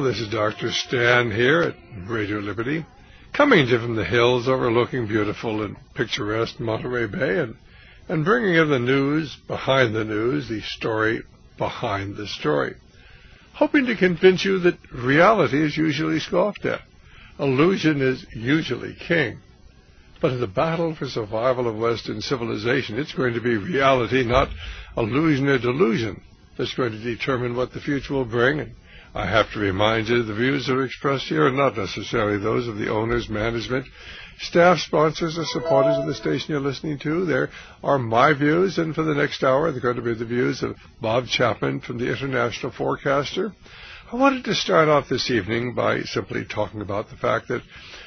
this is Dr. Stan here at Radio Liberty, coming to you from the hills overlooking beautiful and picturesque Monterey Bay and bringing you the news behind the news, the story behind the story, hoping to convince you that reality is usually scoffed at. Illusion is usually king. But in the battle for survival of Western civilization, it's going to be reality, not illusion or delusion, that's going to determine what the future will bring. And I have to remind you, the views that are expressed here are not necessarily those of the owners, management, staff, sponsors, or supporters of the station you're listening to. There are my views, and for the next hour, they're going to be the views of Bob Chapman from the International Forecaster. I wanted to start off this evening by simply talking about the fact that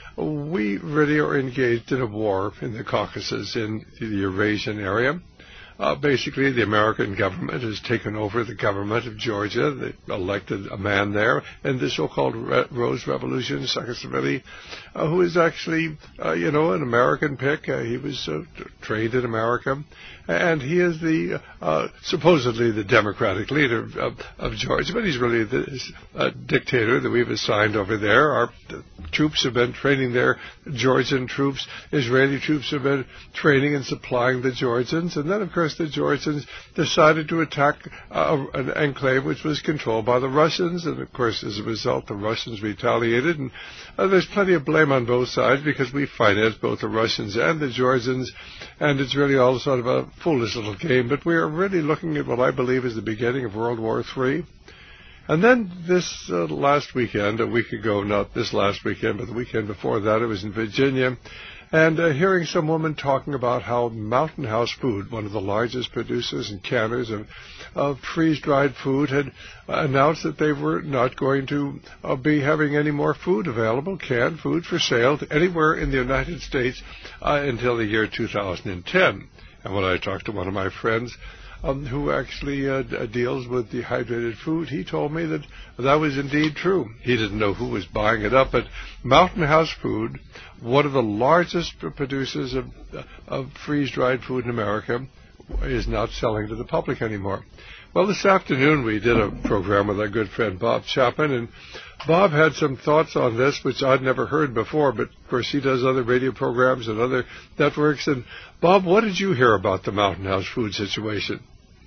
we really are engaged in a war in the Caucasus, in the Eurasian area. Basically, the American government has taken over the government of Georgia. They elected a man there, and the so-called Rose Revolution, Saakashvili, who is actually, an American pick. He was trained in America, and he is the supposedly the Democratic leader of Georgia, but he's really the dictator that we've assigned over there. Our troops have been training there, Georgian troops. Israeli troops have been training and supplying the Georgians, and then, of course, the Georgians decided to attack an enclave which was controlled by the Russians, and of course, as a result, the Russians retaliated, and there's plenty of blame on both sides because we finance both the Russians and the Georgians, and it's really all sort of a foolish little game, but we are really looking at what I believe is the beginning of World War III. And then this last weekend, a week ago, not this last weekend, but the weekend before that, I was in Virginia, and hearing some woman talking about how Mountain House Food, one of the largest producers and canners of freeze-dried food, had announced that they were not going to be having any more food available, canned food for sale anywhere in the United States until the year 2010. And when I talked to one of my friends who actually deals with dehydrated food, he told me that that was indeed true. He didn't know who was buying it up, but Mountain House Food, one of the largest producers of freeze-dried food in America, is not selling to the public anymore. Well, this afternoon we did a program with our good friend Bob Chapman, and Bob had some thoughts on this which I'd never heard before, but of course he does other radio programs and other networks. And Bob, what did you hear about the Mountain House Food situation?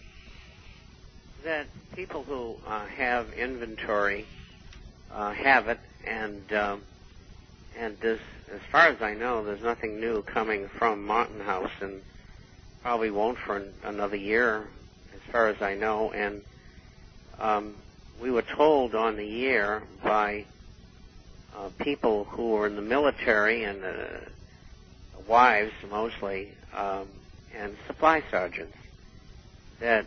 That people who have inventory have it, and there's, as far as I know, there's nothing new coming from Mountain House, and probably won't for another year, as far as I know. And we were told on the air by people who were in the military and wives mostly, and supply sergeants, that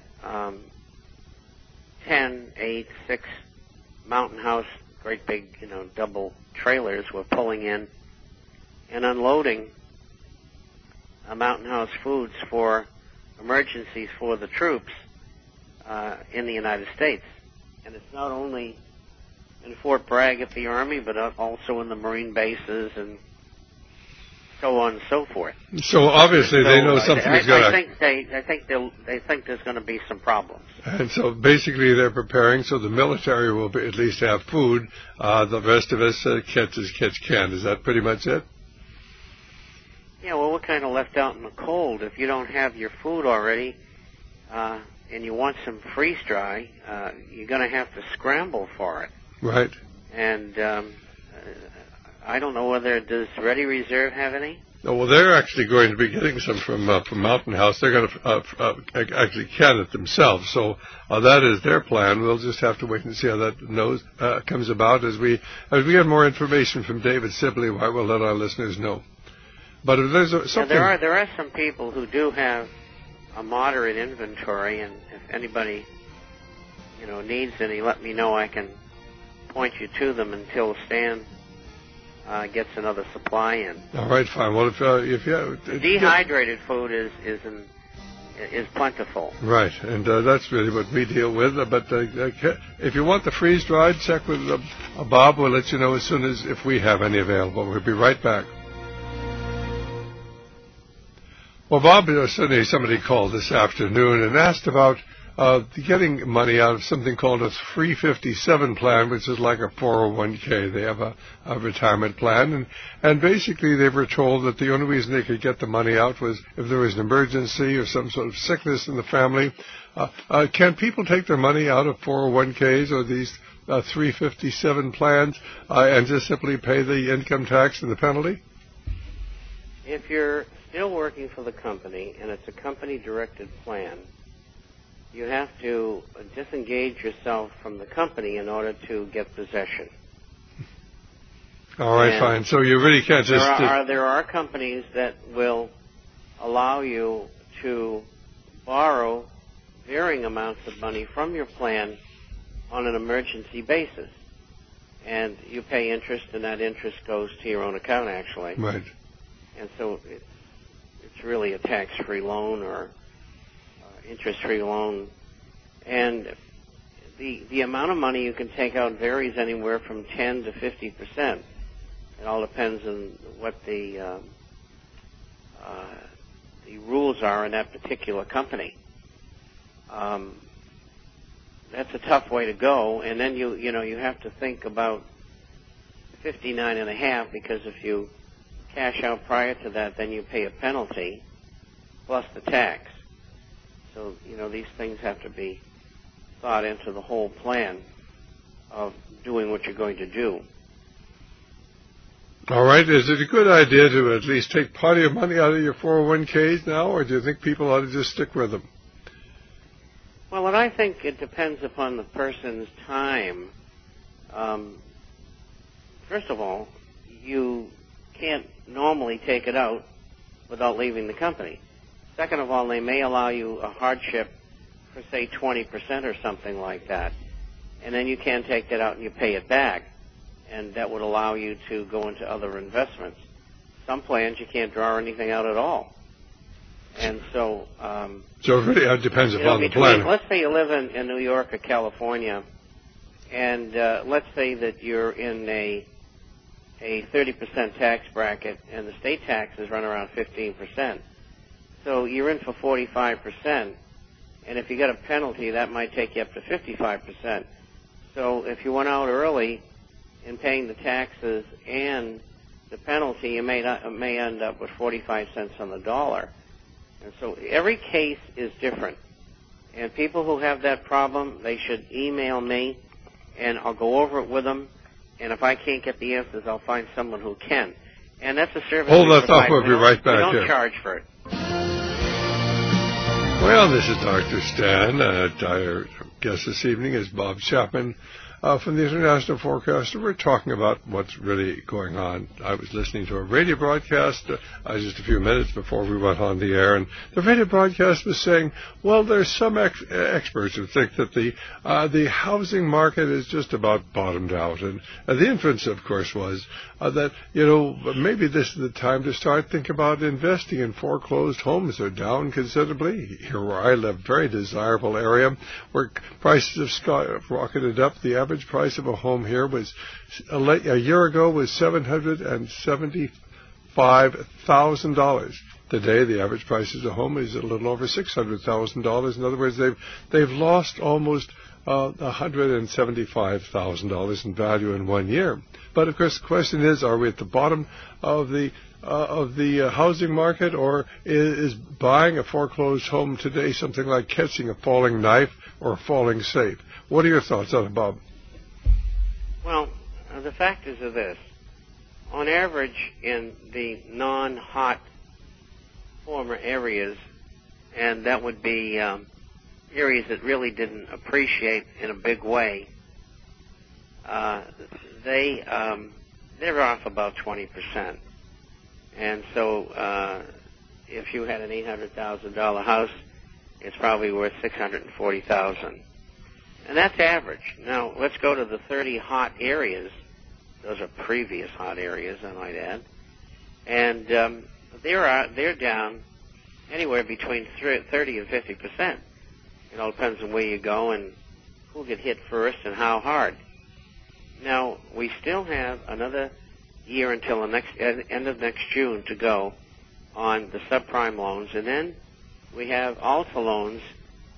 10, 8, 6 Mountain House, great big, double trailers were pulling in and unloading Mountain House Foods for emergencies for the troops in the United States. And it's not only in Fort Bragg at the Army, but also in the Marine bases and so on and so forth. So obviously they know something is going to... I think there's going to be some problems. And so basically they're preparing so the military will at least have food. The rest of us catch canned. Is that pretty much it? Yeah, well, we're kind of left out in the cold. If you don't have your food already and you want some freeze-dry, you're going to have to scramble for it. Right. And I don't know whether, does Ready Reserve have any? No, well, they're actually going to be getting some from Mountain House. They're going to actually can it themselves. So that is their plan. We'll just have to wait and see how that comes about as we get more information from David Sibley. We'll let our listeners know. But if there's something... Yeah, there are some people who do have a moderate inventory, and if anybody needs any, let me know. I can point you to them until Stan gets another supply in. All right, fine. Well, if you dehydrated food is plentiful. Right, and that's really what we deal with. But if you want the freeze-dried, check with Bob. We'll let you know as soon as if we have any available. We'll be right back. Well, Bob, somebody called this afternoon and asked about getting money out of something called a 357 plan, which is like a 401k. They have a retirement plan, and basically they were told that the only reason they could get the money out was if there was an emergency or some sort of sickness in the family. Can people take their money out of 401ks or these 357 plans and just simply pay the income tax and the penalty? If you're still working for the company and it's a company-directed plan, you have to disengage yourself from the company in order to get possession. All right, fine. So you really can't just... There are companies that will allow you to borrow varying amounts of money from your plan on an emergency basis. And you pay interest, and that interest goes to your own account, actually. Right. And so it's really a tax-free loan or interest-free loan. And the amount of money you can take out varies anywhere from 10 to 50%. It all depends on what the rules are in that particular company. That's a tough way to go. And then you have to think about 59.5, because if you cash out prior to that, then you pay a penalty plus the tax. So, these things have to be thought into the whole plan of doing what you're going to do. All right. Is it a good idea to at least take part of your money out of your 401ks now, or do you think people ought to just stick with them? Well, what I think, it depends upon the person's time. First of all, you can't normally take it out without leaving the company. Second of all, they may allow you a hardship for, say, 20% or something like that. And then you can take that out and you pay it back. And that would allow you to go into other investments. Some plans you can't draw anything out at all. And so... so it really depends upon the plan. Let's say you live in New York or California, and let's say that you're in a 30% tax bracket, and the state taxes run around 15%. So you're in for 45%, and if you get a penalty, that might take you up to 55%. So if you went out early in paying the taxes and the penalty, you may end up with 45 cents on the dollar. And so every case is different. And people who have that problem, they should email me, and I'll go over it with them. And if I can't get the answers, I'll find someone who can. And that's a service. Hold that thought. We'll be right back here. We don't charge for it. Well, this is Dr. Stan. Our guest this evening is Bob Chapman from the International Forecaster. We're talking about what's really going on. I was listening to a radio broadcast just a few minutes before we went on the air, and the radio broadcast was saying, well, there's some experts who think that the housing market is just about bottomed out. And the inference, of course, was that, maybe this is the time to start thinking about investing in foreclosed homes. They're down considerably. Here where I live, very desirable area where prices have rocketed up. The average price of a home here was a year ago was $775,000. Today, the average price of a home is a little over $600,000. In other words, they've lost almost $175,000 in value in 1 year. But of course, the question is: are we at the bottom of the housing market, or is buying a foreclosed home today something like catching a falling knife or a falling safe? What are your thoughts on it, Bob? Well, the factors are this. On average, in the non-hot former areas, and that would be areas that really didn't appreciate in a big way, they're off about 20%. And so if you had an $800,000 house, it's probably worth $640,000. And that's average. Now, let's go to the 30 hot areas. Those are previous hot areas, I might add. And they're down anywhere between 30 and 50%. It all depends on where you go and who'll get hit first and how hard. Now, we still have another year until the end of next June to go on the subprime loans, and then we have Alta loans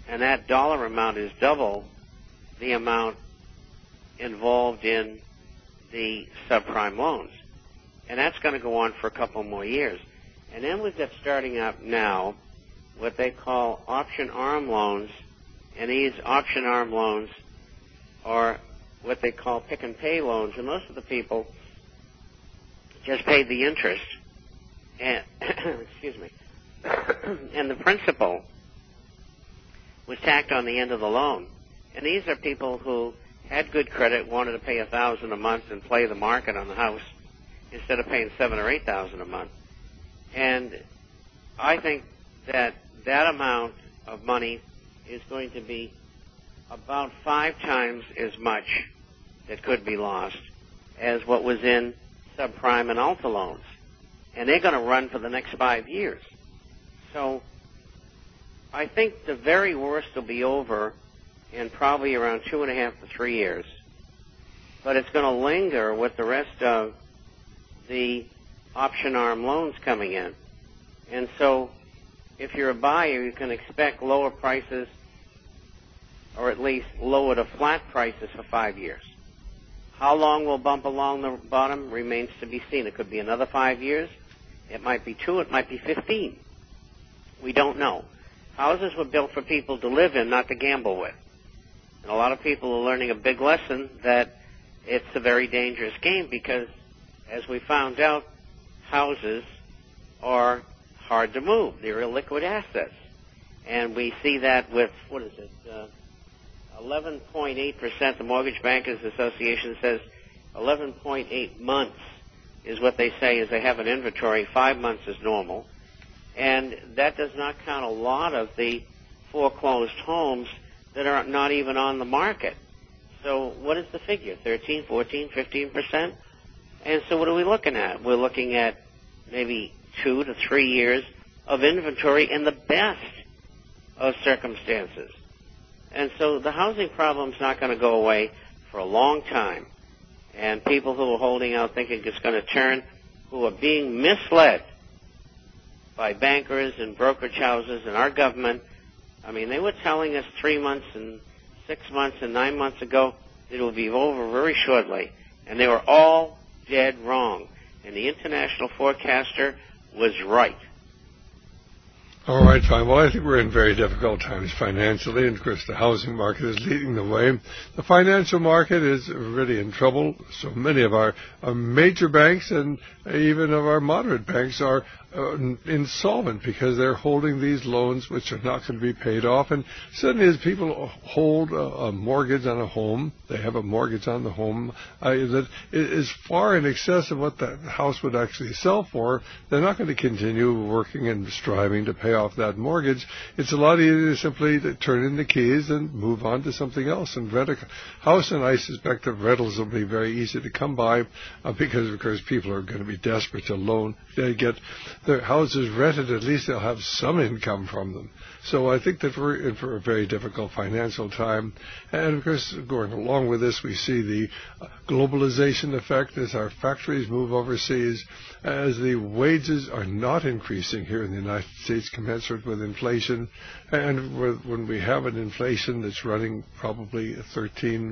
and that dollar amount is double the amount involved in the subprime loans. And that's going to go on for a couple more years. And then we've got starting up now what they call option arm loans, and these option arm loans are what they call pick and pay loans, and most of the people just paid the interest and excuse me and the principal was tacked on the end of the loan. And these are people who had good credit, wanted to pay $1,000 a month and play the market on the house instead of paying $7,000 or $8,000 a month. And I think that that amount of money is going to be about 5 times as much that could be lost as what was in subprime and Alta loans. And they're going to run for the next 5 years. So I think the very worst will be over in probably around 2.5 to 3 years. But it's going to linger with the rest of the option arm loans coming in. And so if you're a buyer, you can expect lower prices, or at least lower to flat prices for 5 years. How long we'll bump along the bottom remains to be seen. It could be another 5 years. It might be 2. It might be 15. We don't know. Houses were built for people to live in, not to gamble with. And a lot of people are learning a big lesson that it's a very dangerous game because, as we found out, houses are hard to move. They're illiquid assets. And we see that with, 11.8%. The Mortgage Bankers Association says 11.8 months is what they say is they have an inventory. 5 months is normal. And that does not count a lot of the foreclosed homes that are not even on the market. So what is the figure? 13, 14, 15%? And so what are we looking at? We're looking at maybe 2 to 3 years of inventory in the best of circumstances. And so the housing problem is not going to go away for a long time. And people who are holding out thinking it's going to turn, who are being misled by bankers and brokerage houses and our government. I mean, they were telling us 3 months and 6 months and 9 months ago that it will be over very shortly. And they were all dead wrong. And the international forecaster was right. All right, fine. Well, I think we're in very difficult times financially, and of course the housing market is leading the way. The financial market is really in trouble. So many of our major banks and even of our moderate banks are insolvent because they're holding these loans which are not going to be paid off. And suddenly as people hold a mortgage on a home, they have a mortgage on the home that is far in excess of what the house would actually sell for, they're not going to continue working and striving to pay off that mortgage. It's a lot easier simply to turn in the keys and move on to something else and rent a house. And I suspect that rentals will be very easy to come by because, of course, people are going to be desperate to loan. They get their houses rented, at least they'll have some income from them. So I think that we're in for a very difficult financial time. And, of course, going along with this, we see the globalization effect as our factories move overseas, as the wages are not increasing here in the United States commensurate with inflation. And when we have an inflation that's running probably 13,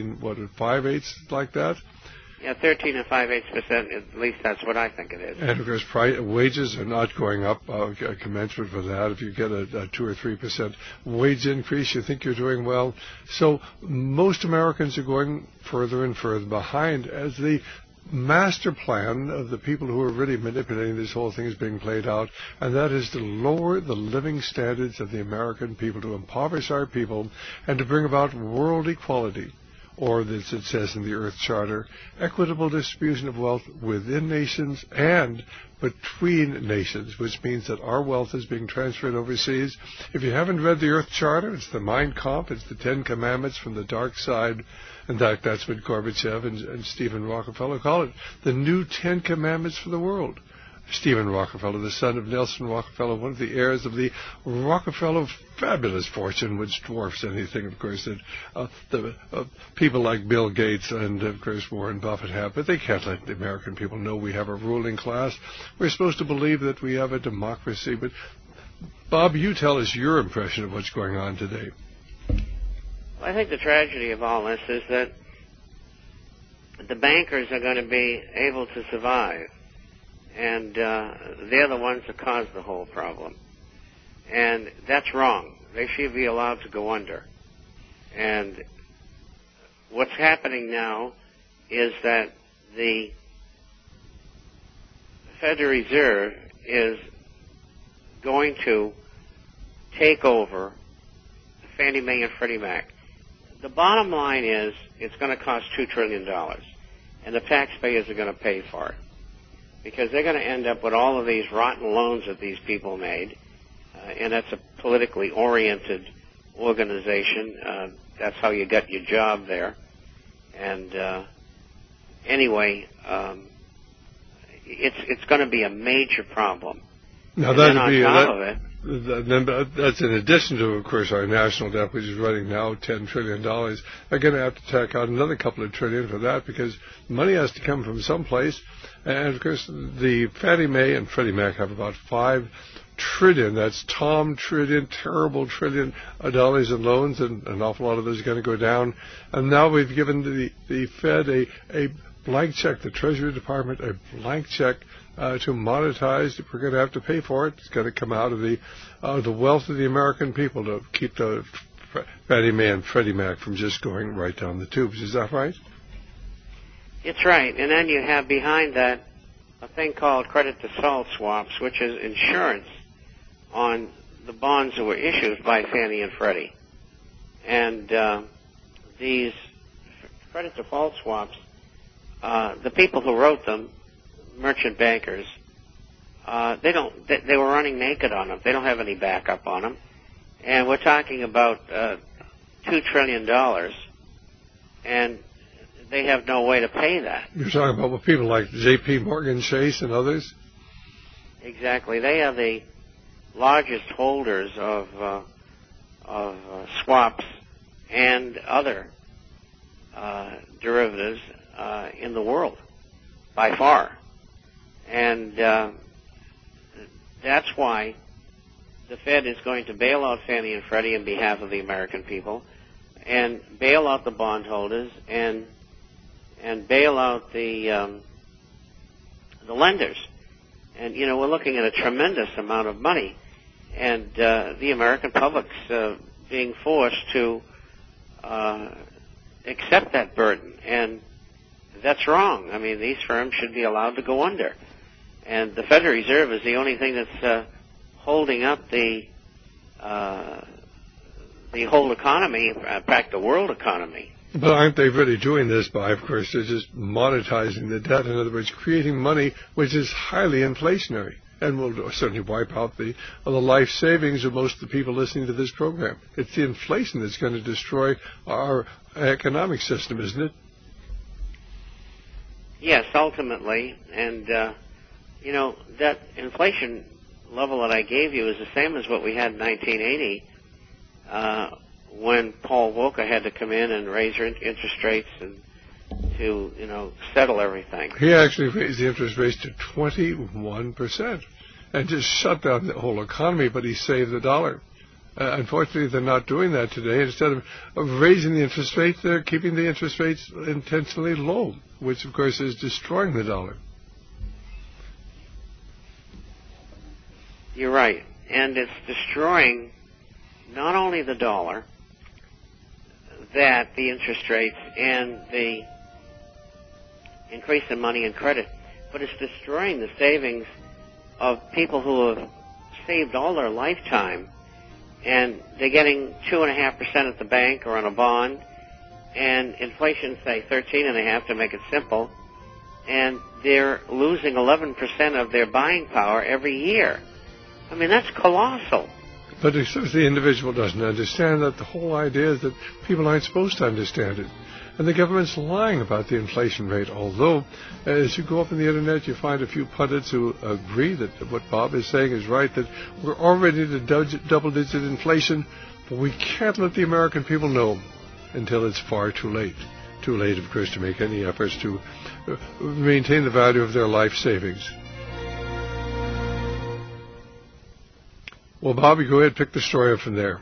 5/8, like that. Yeah, 13 and 5/8%. At least that's what I think it is. And of course, wages are not going up commensurate with that. If you get a 2 or 3% wage increase, you think you're doing well. So most Americans are going further and further behind as the master plan of the people who are really manipulating this whole thing is being played out, and that is to lower the living standards of the American people, to impoverish our people, and to bring about world equality. Or, as it says in the Earth Charter, equitable distribution of wealth within nations and between nations, which means that our wealth is being transferred overseas. If you haven't read the Earth Charter, it's the Mein Kampf, it's the 10 Commandments from the dark side. In fact, that's what Gorbachev and Stephen Rockefeller call it, the new 10 Commandments for the world. Stephen Rockefeller, the son of Nelson Rockefeller, one of the heirs of the Rockefeller fabulous fortune, which dwarfs anything, of course, that people like Bill Gates and, of course, Warren Buffett have. But they can't let the American people know we have a ruling class. We're supposed to believe that we have a democracy, but Bob, you tell us your impression of what's going on today. Well, I think the tragedy of all this is that the bankers are going to be able to survive, and they're the ones that caused the whole problem. And that's wrong. They should be allowed to go under. And what's happening now is that the Federal Reserve is going to take over Fannie Mae and Freddie Mac. The bottom line is it's going to cost $2 trillion, and the taxpayers are going to pay for it because they're going to end up with all of these rotten loans that these people made, and that's a politically oriented organization. That's how you got your job there. And anyway, it's going to be a major problem. Now that's in addition to, of course, our national debt, which is running now $10 trillion. They're going to have to tack out another couple of trillion for that because money has to come from someplace. And, of course, the Fannie Mae and Freddie Mac have about $5 trillion. That's terrible trillion of dollars in loans, and an awful lot of those are going to go down. And now we've given the Fed a blank check, the Treasury Department, a blank check to monetize. If we're going to have to pay for it, it's going to come out of the wealth of the American people to keep the Fannie Mae and Freddie Mac from just going right down the tubes. Is that right? It's right. And then you have behind that a thing called credit default swaps, which is insurance on the bonds that were issued by Fannie and Freddie. And these credit default swaps, the people who wrote them, merchant bankers, they were running naked on them. They don't have any backup on them. And we're talking about $2 trillion, and they have no way to pay that. You're talking about people like J.P. Morgan Chase and others? Exactly. They are the largest holders of swaps and other derivatives in the world, by far. And that's why the Fed is going to bail out Fannie and Freddie on behalf of the American people, and bail out the bondholders, and bail out the lenders. And, you know, we're looking at a tremendous amount of money, and the American public's being forced to accept that burden. And that's wrong. I mean, these firms should be allowed to go under. And the Federal Reserve is the only thing that's holding up the whole economy, in fact, the world economy. But aren't they really doing this by, of course, they're just monetizing the debt, in other words, creating money which is highly inflationary and will certainly wipe out the life savings of most of the people listening to this program. It's the inflation that's going to destroy our economic system, isn't it? Yes, ultimately. And, you know, that inflation level that I gave you is the same as what we had in 1980 when Paul Volcker had to come in and raise interest rates and to, you know, settle everything. He actually raised the interest rates to 21% and just shut down the whole economy, but he saved the dollar. Unfortunately, they're not doing that today. Instead of raising the interest rates, they're keeping the interest rates intentionally low, which, of course, is destroying the dollar. You're right. And it's destroying not only the dollar, that the interest rates and the increase in money and credit, but it's destroying the savings of people who have saved all their lifetime, and they're getting 2.5% at the bank or on a bond, and inflation, say 13.5% to make it simple, and they're losing 11% of their buying power every year. I mean, that's colossal. But if the individual doesn't understand that, the whole idea is that people aren't supposed to understand it. And the government's lying about the inflation rate, although as you go up on the Internet, you find a few pundits who agree that what Bob is saying is right, that we're already at double-digit inflation, but we can't let the American people know until it's far too late. Too late, of course, to make any efforts to maintain the value of their life savings. Well, Bobby, go ahead, pick the story up from there.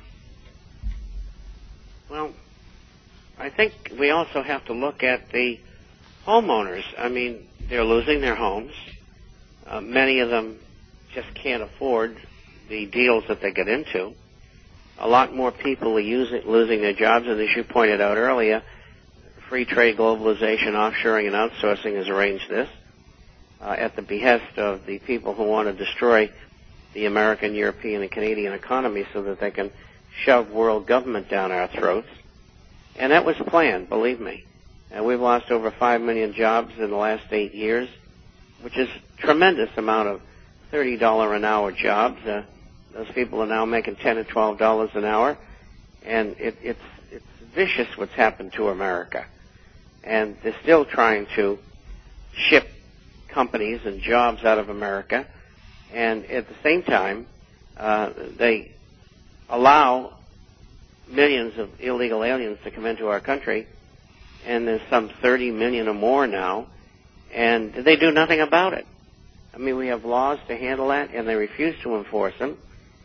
Well, I think we also have to look at the homeowners. I mean, they're losing their homes. Many of them just can't afford the deals that they get into. A lot more people are losing their jobs, and as you pointed out earlier, free trade, globalization, offshoring, and outsourcing has arranged this at the behest of the people who want to destroy the American, European, and Canadian economy so that they can shove world government down our throats. And that was planned, believe me. We've lost over 5 million jobs in the last 8 years, which is a tremendous amount of $30 an hour jobs. Those people are now making $10 to $12 an hour, and it's vicious what's happened to America. And they're still trying to ship companies and jobs out of America, and at the same time, they allow millions of illegal aliens to come into our country, and there's some 30 million or more now, and they do nothing about it. I mean, we have laws to handle that, and they refuse to enforce them.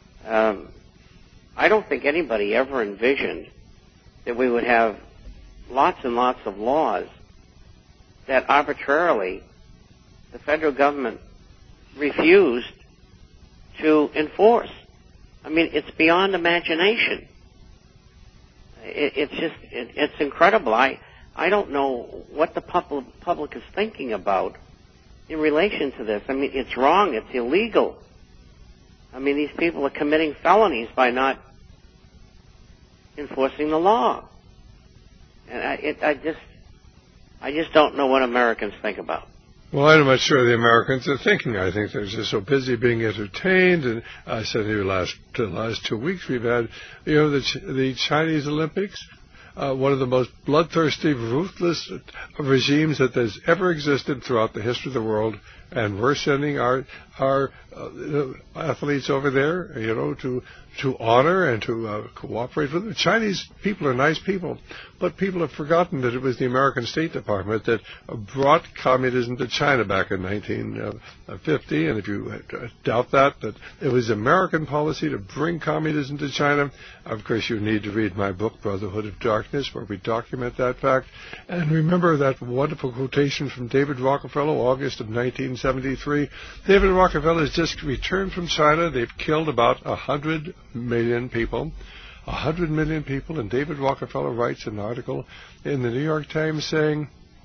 I don't think anybody ever envisioned that we would have lots and lots of laws that arbitrarily the federal government refused to enforce. I mean, it's beyond imagination. It's incredible. I don't know what the public is thinking about in relation to this. I mean, it's wrong. It's illegal. I mean, these people are committing felonies by not enforcing the law. And I just don't know what Americans think about. Well, I'm not sure the Americans are thinking. I think they're just so busy being entertained. And I said here the last 2 weeks we've had, the Chinese Olympics, one of the most bloodthirsty, ruthless regimes that has ever existed throughout the history of the world. And we're sending our athletes over there, to honor and to cooperate with them. Chinese people are nice people, but people have forgotten that it was the American State Department that brought communism to China back in 1950. And if you doubt that it was American policy to bring communism to China, of course you need to read my book, Brotherhood of Darkness, where we document that fact. And remember that wonderful quotation from David Rockefeller, August of 1973. David Rockefeller has just returned from China. They've killed about 100 million people. 100 million people. And David Rockefeller writes an article in the New York Times saying,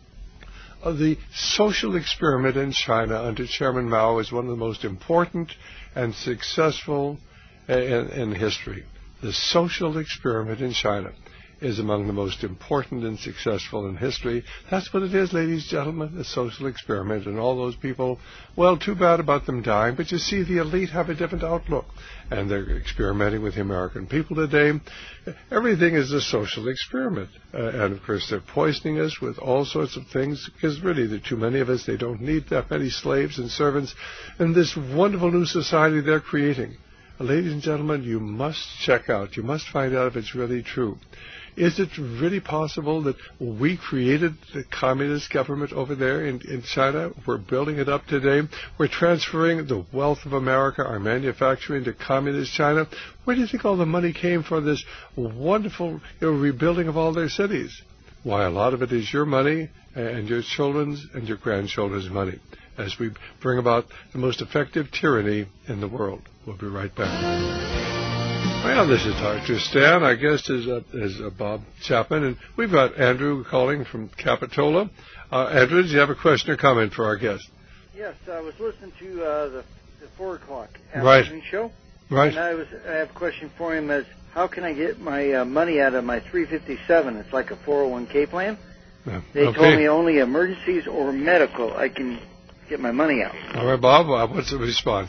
the social experiment in China under Chairman Mao is one of the most important and successful in history. The social experiment in China is among the most important and successful in history. That's what it is, ladies and gentlemen, a social experiment. And all those people, well, too bad about them dying, but you see, the elite have a different outlook. And they're experimenting with the American people today. Everything is a social experiment. And, of course, they're poisoning us with all sorts of things, because really there are too many of us. They don't need that many slaves and servants. And this wonderful new society they're creating, ladies and gentlemen, you must check out. You must find out if it's really true. Is it really possible that we created the communist government over there in China? We're building it up today. We're transferring the wealth of America, our manufacturing, to communist China. Where do you think all the money came for this wonderful rebuilding of all their cities? Why, a lot of it is your money and your children's and your grandchildren's money as we bring about the most effective tyranny in the world. We'll be right back. Well, this is Dr. Stan. Our guest is Bob Chapman, and we've got Andrew calling from Capitola. Andrew, do you have a question or comment for our guest? Yes, I was listening to the 4 o'clock afternoon show. Right. And I have a question for him as, how can I get my money out of my 357? It's like a 401k plan. They told me only emergencies or medical I can get my money out. All right, Bob, what's the response?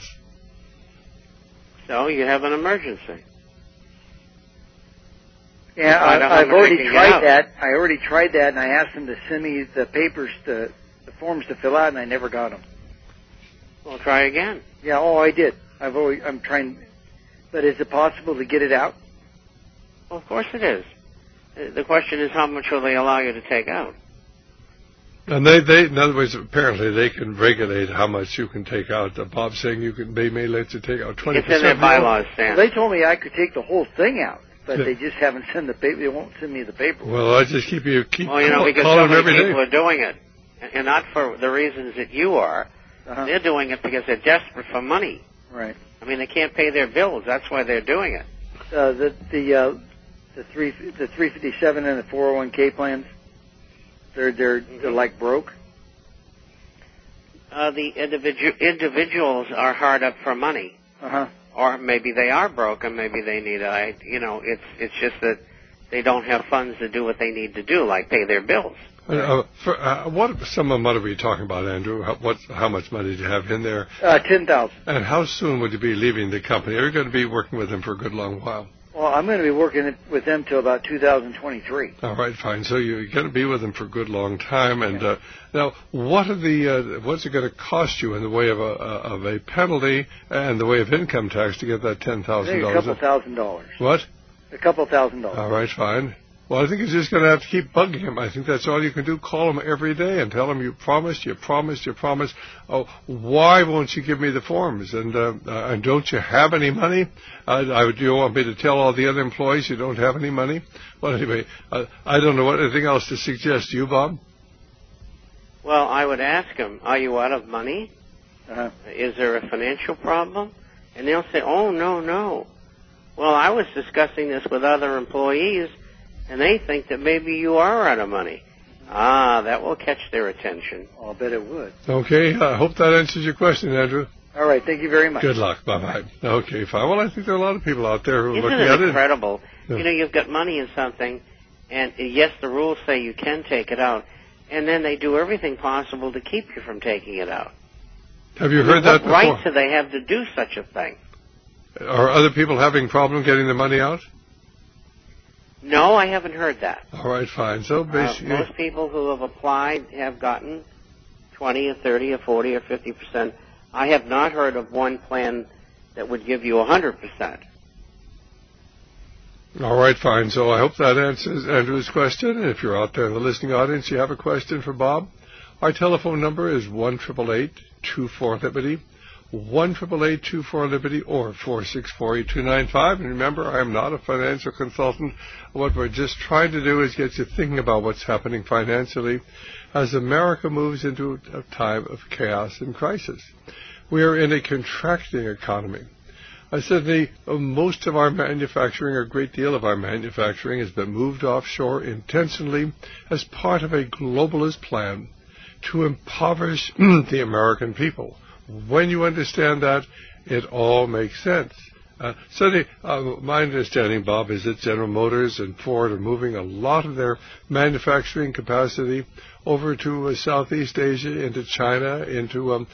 So you have an emergency. Yeah, I've already tried that. I already tried that, and I asked them to send me the papers, the forms to fill out, and I never got them. Well, try again. Yeah, I did. I'm trying. But is it possible to get it out? Well, of course it is. The question is, how much will they allow you to take out? And they, in other words, apparently they can regulate how much you can take out. Bob's saying they may let you take out 20%. It's in their bylaws, Sam. Well, they told me I could take the whole thing out, but they just haven't sent the paper. They won't send me the paperwork. Well, I just keep because calling so many every day. people are doing it, and not for the reasons that you are. They're doing it because they're desperate for money. Right. I mean, they can't pay their bills. That's why they're doing it. The 357 and the 401k plans, they're like broke. The individuals are hard up for money, or maybe they are broke, and maybe they need it's just that they don't have funds to do what they need to do, like pay their bills. What sum of money are we talking about, Andrew? How much money do you have in there? $10,000. And how soon would you be leaving the company? Are you going to be working with them for a good long while? Well, I'm going to be working with them till about 2023. All right, fine. So you're going to be with them for a good long time. And now, what's it going to cost you in the way of a penalty and the way of income tax to get that $10,000? I think a couple $1,000. What? A couple $1,000. All right, fine. Well, I think you're just going to have to keep bugging him. I think that's all you can do. Call him every day and tell him you promised. Oh, why won't you give me the forms? And don't you have any money? Do you want me to tell all the other employees you don't have any money? Well, anyway, I don't know anything else to suggest. You, Bob? Well, I would ask him, are you out of money? Is there a financial problem? And they'll say, oh, no. Well, I was discussing this with other employees, and they think that maybe you are out of money. That will catch their attention. I'll bet it would. Okay, I hope that answers your question, Andrew. All right, thank you very much. Good luck. Bye-bye. Okay, fine. Well, I think there are a lot of people out there who are looking at it. Isn't it incredible? Yeah. You've got money in something, and yes, the rules say you can take it out, and then they do everything possible to keep you from taking it out. Have you heard that before? What right do they have to do such a thing? Are other people having problems getting the money out? No, I haven't heard that. All right, fine. So basically, most people who have applied have gotten 20 or 30 or 40 or 50%. I have not heard of one plan that would give you 100%. All right, fine. So I hope that answers Andrew's question. And if you're out there in the listening audience, you have a question for Bob, our telephone number is 1-888-24-LIBERTY. 1-888-24-LIBERTY or 464-8295. And remember, I am not a financial consultant. What we're just trying to do is get you thinking about what's happening financially as America moves into a time of chaos and crisis. We are in a contracting economy. I said most of our manufacturing, or a great deal of our manufacturing, has been moved offshore intentionally as part of a globalist plan to impoverish the American people. When you understand that, it all makes sense. My understanding, Bob, is that General Motors and Ford are moving a lot of their manufacturing capacity over to Southeast Asia, into China, into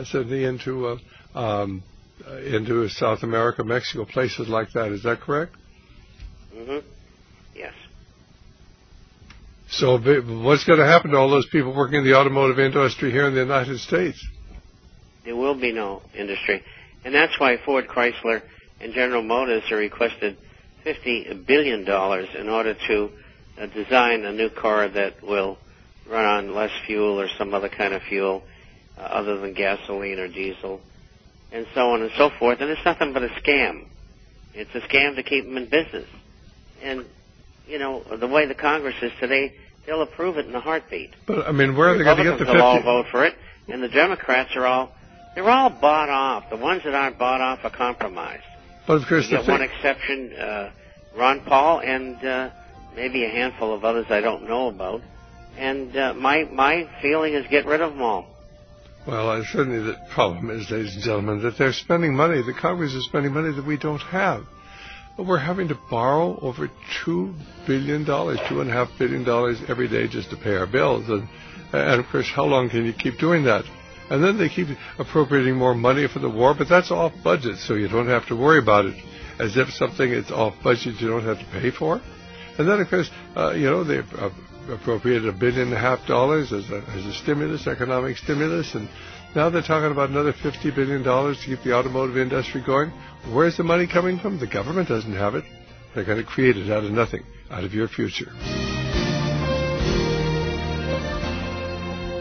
South America, Mexico, places like that. Is that correct? Mm-hmm. Yes. So what's going to happen to all those people working in the automotive industry here in the United States? There will be no industry. And that's why Ford, Chrysler, and General Motors have requested $50 billion in order to design a new car that will run on less fuel or some other kind of fuel other than gasoline or diesel, and so on and so forth. And it's nothing but a scam. It's a scam to keep them in business. And, the way the Congress is today, they'll approve it in a heartbeat. But, where are they going to get the 50? They'll all vote for it, and the Democrats they're all bought off. The ones that aren't bought off are compromised. But of course, you get one exception, Ron Paul, and maybe a handful of others I don't know about. And my feeling is get rid of them all. Well, certainly the problem is, ladies and gentlemen, that they're spending money. The Congress is spending money that we don't have. We're having to borrow over $2 billion, $2.5 billion every day just to pay our bills. And of course, how long can you keep doing that? And then they keep appropriating more money for the war, but that's off budget, so you don't have to worry about it. As if something is off budget you don't have to pay for. And then, of course, they appropriated $1.5 billion as a stimulus, economic stimulus, and now they're talking about another $50 billion to keep the automotive industry going. Where's the money coming from? The government doesn't have it. They're going to create it out of nothing, out of your future.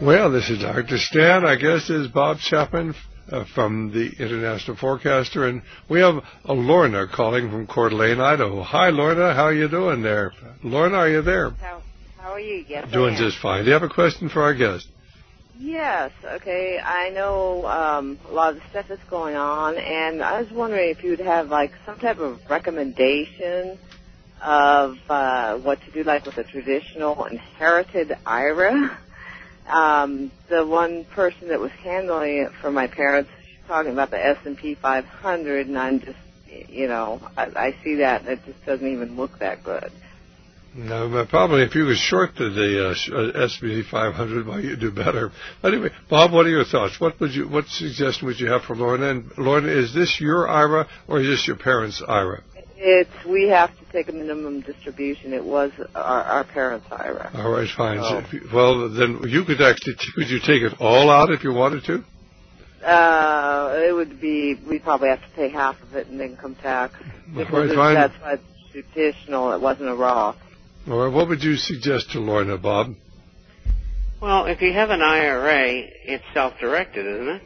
Well, this is Dr. Stan. Our guest is Bob Chapman from the International Forecaster, and we have Lorna calling from Coeur d'Alene, Idaho. Hi, Lorna. How are you doing there? Lorna, are you there? How are you? Yes, doing just fine. Do you have a question for our guest? Yes. Okay. I know a lot of the stuff that's going on, and I was wondering if you'd have like some type of recommendation of what to do, like with a traditional inherited IRA. The one person that was handling it for my parents, she's talking about the S&P 500, and I'm just, I see that, and it just doesn't even look that good. No, but probably if you could short the S&P 500, well, you'd do better. Anyway, Bob, what are your thoughts? What suggestion would you have for Lorna? And Lorna, is this your IRA or is this your parents' IRA? We have to take a minimum distribution. It was our parents' IRA. All right, fine. Oh. Well, then you could you take it all out if you wanted to? It would be, we'd probably have to pay half of it and income tax. Because fine. That's why it's traditional. It wasn't a Roth. All right, what would you suggest to Lorna, Bob? Well, if you have an IRA, it's self-directed, isn't it?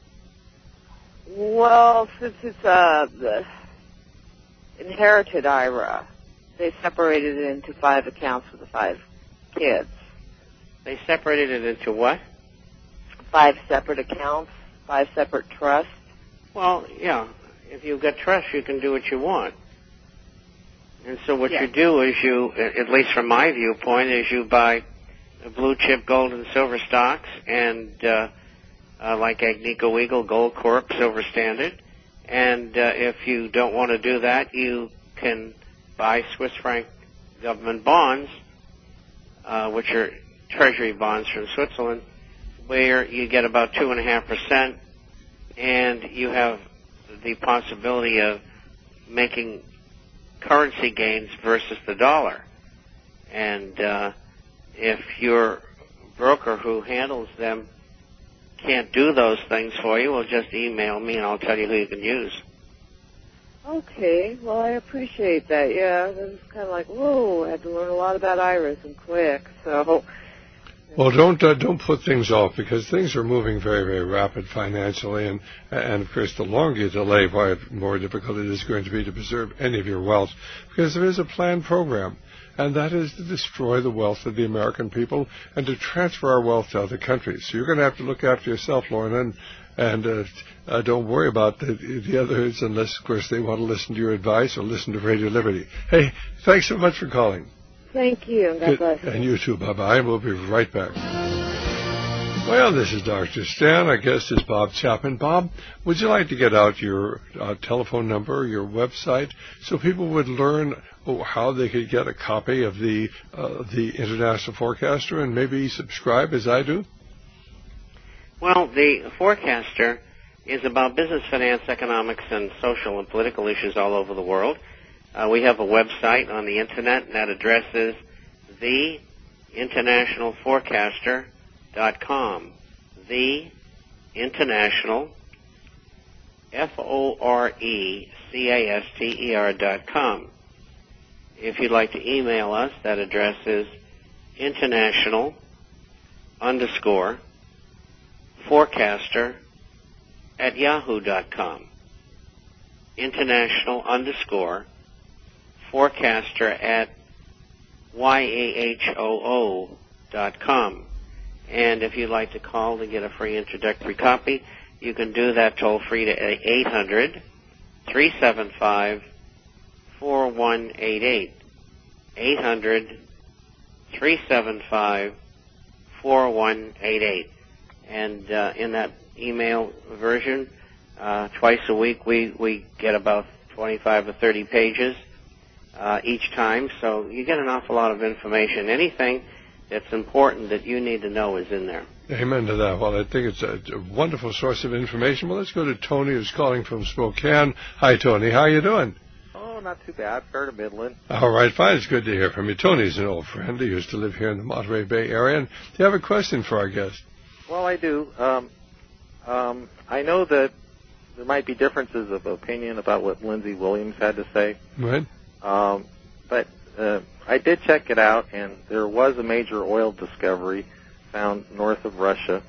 Well, since it's the inherited IRA, they separated it into 5 accounts for the 5 kids. They separated it into what? 5 separate accounts, 5 separate trusts. Well, yeah. If you've got trust, you can do what you want. And so what you do is at least from my viewpoint, is you buy blue chip gold and silver stocks and like Agnico Eagle, Gold Corp, Silver Standard. And if you don't want to do that, you can buy Swiss franc government bonds, which are treasury bonds from Switzerland, where you get about 2.5%, and you have the possibility of making currency gains versus the dollar. And if your broker who handles them can't do those things for you, well, just email me and I'll tell you who you can use. Okay, well, I appreciate that. Yeah, it was kind of like, whoa, I had to learn a lot about IRAs and quick, so... Well, don't put things off, because things are moving very, very rapid financially, and of course, the longer you delay, why more difficult it is going to be to preserve any of your wealth, because there is a planned program, and that is to destroy the wealth of the American people and to transfer our wealth to other countries. So you're going to have to look after yourself, Lorna, and don't worry about the others unless, of course, they want to listen to your advice or listen to Radio Liberty. Hey, thanks so much for calling. Thank you, and God bless. And you too, bye-bye. We'll be right back. Well, this is Dr. Stan. Our guest is Bob Chapman. Bob, would you like to get out your telephone number, your website, so people would learn how they could get a copy of the International Forecaster and maybe subscribe as I do? Well, the Forecaster is about business, finance, economics, and social and political issues all over the world. We have a website on the Internet, and that address is theinternationalforecaster.com. The International, Forecaster.com. If you'd like to email us, that address is international_forecaster@yahoo.com. international_forecaster@yahoo.com. And if you'd like to call to get a free introductory copy, you can do that toll free to 800-375-4188. 800-375-4188. And in that email version, twice a week we get about 25 or 30 pages each time, so you get an awful lot of information. Anything that's important that you need to know is in there. Amen to that. Well, I think it's a wonderful source of information. Well, let's go to Tony, who's calling from Spokane. Hi, Tony. How are you doing? Oh, not too bad. Fair to middling. All right, fine. It's good to hear from you. Tony's an old friend. He used to live here in the Monterey Bay area. And do you have a question for our guest? Well, I do. I know that there might be differences of opinion about what Lindsey Williams had to say. Right. But I did check it out, and there was a major oil discovery found north of Russia.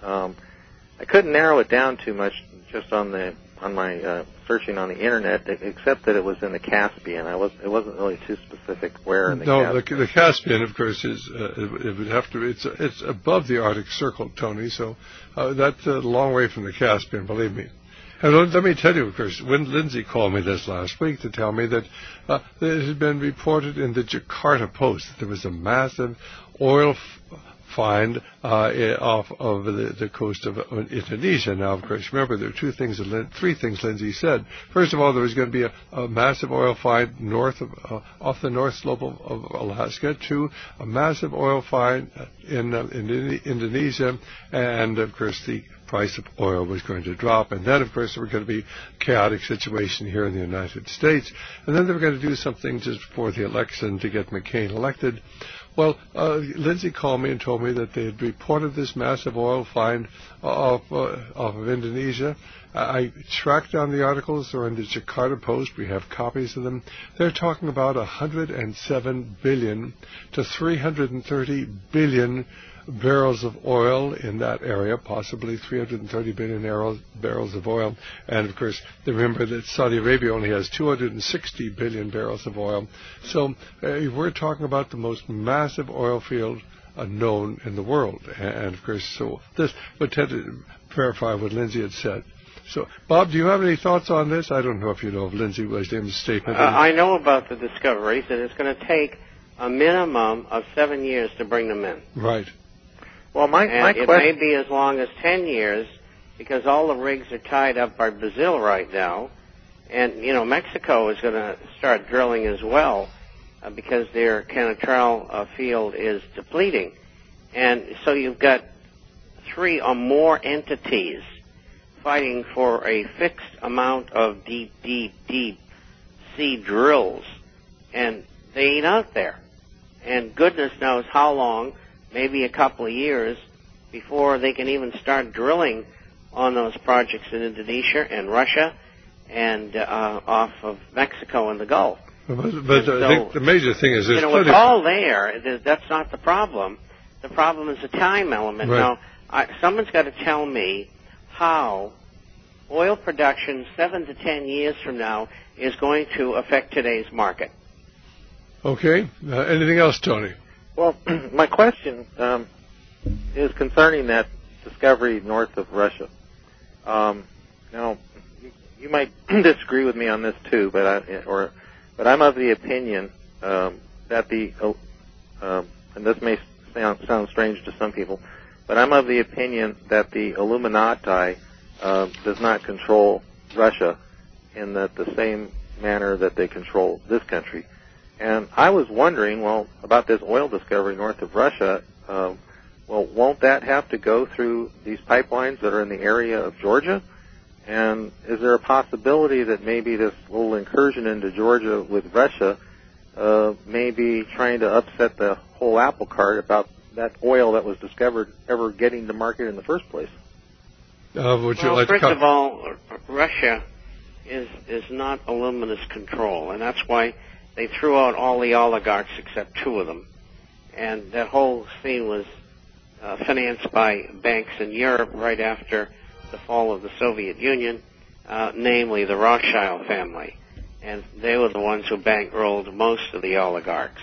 I couldn't narrow it down too much just on my searching on the internet, except that it was in the Caspian. It wasn't really too specific where in the Caspian. No, the Caspian, of course, it would have to. It's above the Arctic Circle, Tony. So that's a long way from the Caspian, believe me. And let me tell you, of course, when Lindsay called me this last week to tell me that it had been reported in the Jakarta Post that there was a massive oil find off of the coast of Indonesia. Now, of course, remember, there are three things Lindsay said. First of all, there was going to be a massive oil find off the north slope of Alaska. Two, a massive oil find in Indonesia, and, of course, the price of oil was going to drop. And then, of course, there was going to be a chaotic situation here in the United States. And then they were going to do something just before the election to get McCain elected. Well, Lindsay called me and told me that they had reported this massive oil find off of Indonesia. I tracked down the articles. They're in the Jakarta Post. We have copies of them. They're talking about 107 billion to 330 billion barrels of oil in that area, possibly 330 billion barrels of oil. And, of course, remember that Saudi Arabia only has 260 billion barrels of oil. So we're talking about the most massive oil field known in the world. And, of course, so this would tend to verify what Lindsay had said. So, Bob, do you have any thoughts on this? I don't know if you know of Lindsay Wisdom's statement. I know about the discoveries, and it's going to take a minimum of 7 years to bring them in. Right. Well, my it may be as long as 10 years because all the rigs are tied up by Brazil right now. And, Mexico is going to start drilling as well because their Canatral field is depleting. And so you've got 3 or more entities fighting for a fixed amount of deep sea drills. And they ain't out there. And goodness knows how long, maybe a couple of years, before they can even start drilling on those projects in Indonesia and Russia and off of Mexico and the Gulf. But I think the major thing is there's it's all there. That's not the problem. The problem is the time element. Right. Now, someone's got to tell me how oil production 7 to 10 years from now is going to affect today's market. Okay. Anything else, Tony? Well, my question is concerning that discovery north of Russia. Now, you might disagree with me on this too, but I'm of the opinion that and this may sound strange to some people, but I'm of the opinion that the Illuminati does not control Russia in the same manner that they control this country. And I was wondering, about this oil discovery north of Russia, won't that have to go through these pipelines that are in the area of Georgia? And is there a possibility that maybe this little incursion into Georgia with Russia may be trying to upset the whole apple cart about that oil that was discovered ever getting to market in the first place? First of all, Russia is not Illuminist control, and that's why they threw out all the oligarchs except 2 of them. And that whole scene was financed by banks in Europe right after the fall of the Soviet Union, namely the Rothschild family. And they were the ones who bankrolled most of the oligarchs.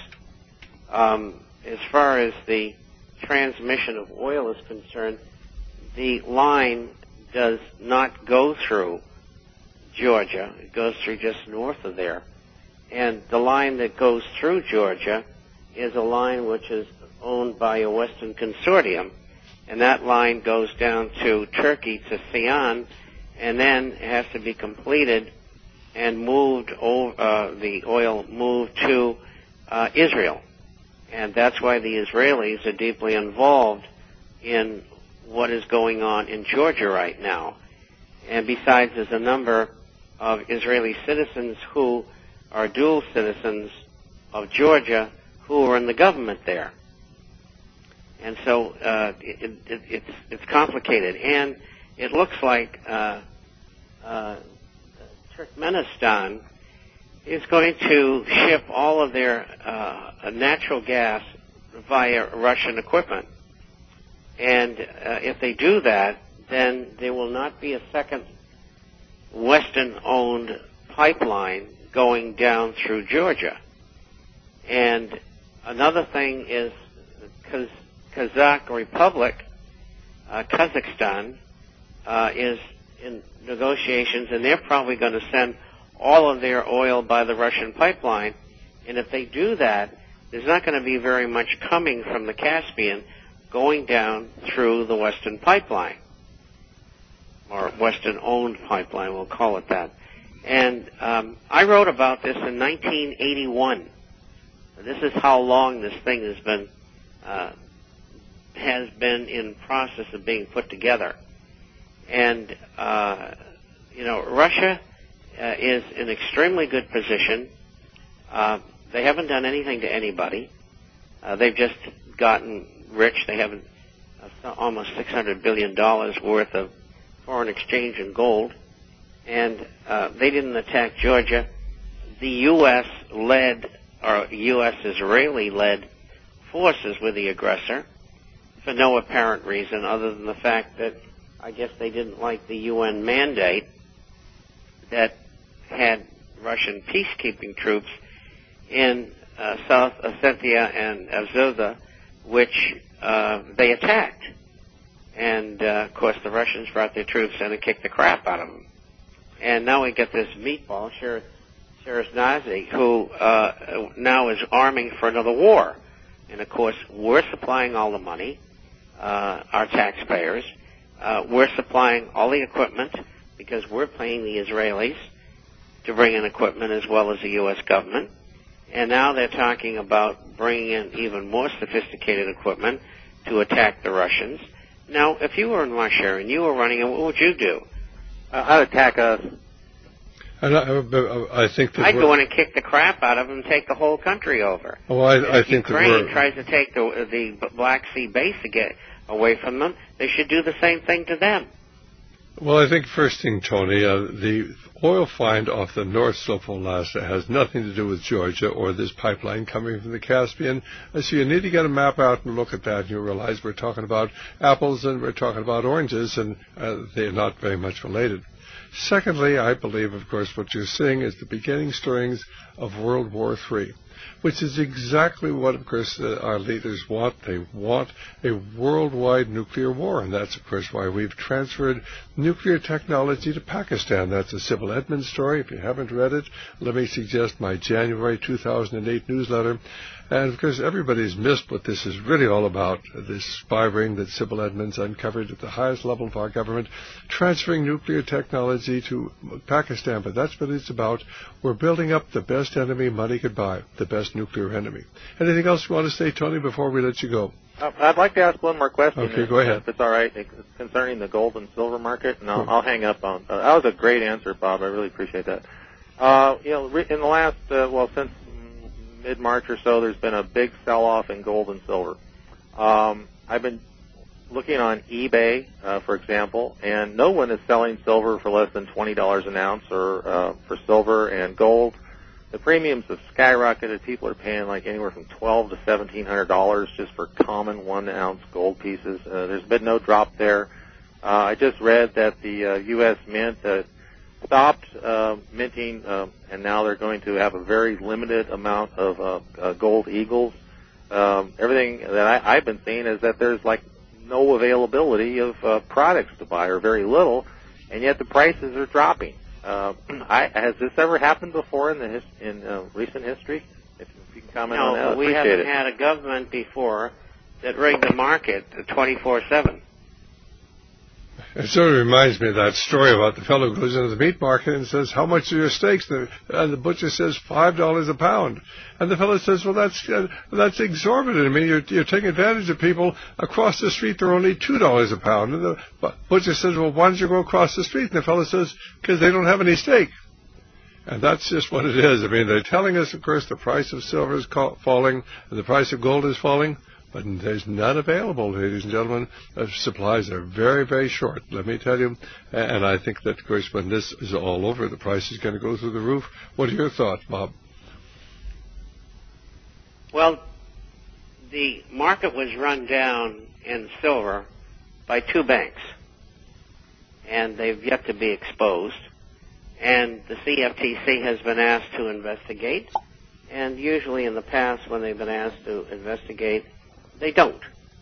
As far as the transmission of oil is concerned, the line does not go through Georgia. It goes through just north of there. And the line that goes through Georgia is a line which is owned by a Western consortium. And that line goes down to Turkey, to Sion, and then has to be completed and moved over, the oil moved to Israel. And that's why the Israelis are deeply involved in what is going on in Georgia right now. And besides, there's a number of Israeli citizens who are dual citizens of Georgia who are in the government there. And so it's complicated. And it looks like Turkmenistan is going to ship all of their natural gas via Russian equipment. And if they do that, then there will not be a second Western-owned pipeline going down through Georgia. And another thing is Kazakh Republic, Kazakhstan, is in negotiations, and they're probably going to send all of their oil by the Russian pipeline. And if they do that, there's not going to be very much coming from the Caspian going down through the Western pipeline, or Western-owned pipeline, we'll call it that. And I wrote about this in 1981. This is how long this thing has been in process of being put together. And, Russia is in extremely good position. They haven't done anything to anybody. They've just gotten rich. They have almost $600 billion worth of foreign exchange in gold. And they didn't attack Georgia. The U.S.-led or U.S.-Israeli-led forces were the aggressor for no apparent reason other than the fact that I guess they didn't like the UN mandate that had Russian peacekeeping troops in South Ossetia and Abkhazia, which they attacked. And, of course, the Russians brought their troops in and kicked the crap out of them. And now we get this meatball, Shahrazad, who now is arming for another war. And, of course, we're supplying all the money, our taxpayers. We're supplying all the equipment because we're paying the Israelis to bring in equipment as well as the U.S. government. And now they're talking about bringing in even more sophisticated equipment to attack the Russians. Now, if you were in Russia and you were running it, what would you do? I'd attack us. I think that I'd go in and kick the crap out of them and take the whole country over. Well, I think Ukraine tries to take the Black Sea base to get away from them. They should do the same thing to them. Well, I think first thing, Tony, the oil find off the north slope of Alaska has nothing to do with Georgia or this pipeline coming from the Caspian. So you need to get a map out and look at that, and you realize we're talking about apples and we're talking about oranges, and they're not very much related. Secondly, I believe, of course, what you're seeing is the beginning stirrings of World War III, which is exactly what, of course, our leaders want. They want a worldwide nuclear war, and that's, of course, why we've transferred nuclear technology to Pakistan. That's a Sybil Edmonds story. If you haven't read it, let me suggest my January 2008 newsletter. And, of course, everybody's missed what this is really all about, this spy ring that Sybil Edmonds uncovered at the highest level of our government, transferring nuclear technology to Pakistan. But that's what it's about. We're building up the best enemy money could buy, the best nuclear enemy. Anything else you want to say, Tony, before we let you go? I'd like to ask one more question. Okay, go ahead. If it's all right, concerning the gold and silver market, and I'll hang up on. That was a great answer, Bob. I really appreciate that. In the last, since mid-March or so, there's been a big sell-off in gold and silver. I've been looking on eBay, for example, and no one is selling silver for less than $20 an ounce, or for silver and gold. The premiums have skyrocketed. People are paying like anywhere from $1,200 to $1,700 just for common 1-ounce gold pieces. There's been no drop there. I just read that the U.S. Mint stopped minting, and now they're going to have a very limited amount of gold eagles. Everything that I've been seeing is that there's like no availability of products to buy, or very little, and yet the prices are dropping. Has this ever happened before in recent history? If you can comment on that, No, but we haven't had a government before that rigged the market 24/7. It sort of reminds me of that story about the fellow who goes into the meat market and says, "How much are your steaks?" And the butcher says, $5 a pound. And the fellow says, "Well, that's exorbitant. I mean, you're taking advantage of people across the street. They're only $2 a pound." And the butcher says, "Well, why don't you go across the street?" And the fellow says, "Because they don't have any steak." And that's just what it is. I mean, they're telling us, of course, the price of silver is falling and the price of gold is falling. But there's none available, ladies and gentlemen. Supplies are very, very short, let me tell you. And I think that, of course, when this is all over, the price is going to go through the roof. What are your thoughts, Bob? Well, the market was run down in silver by two banks, and they've yet to be exposed. And the CFTC has been asked to investigate, and usually in the past when they've been asked to investigate, they don't.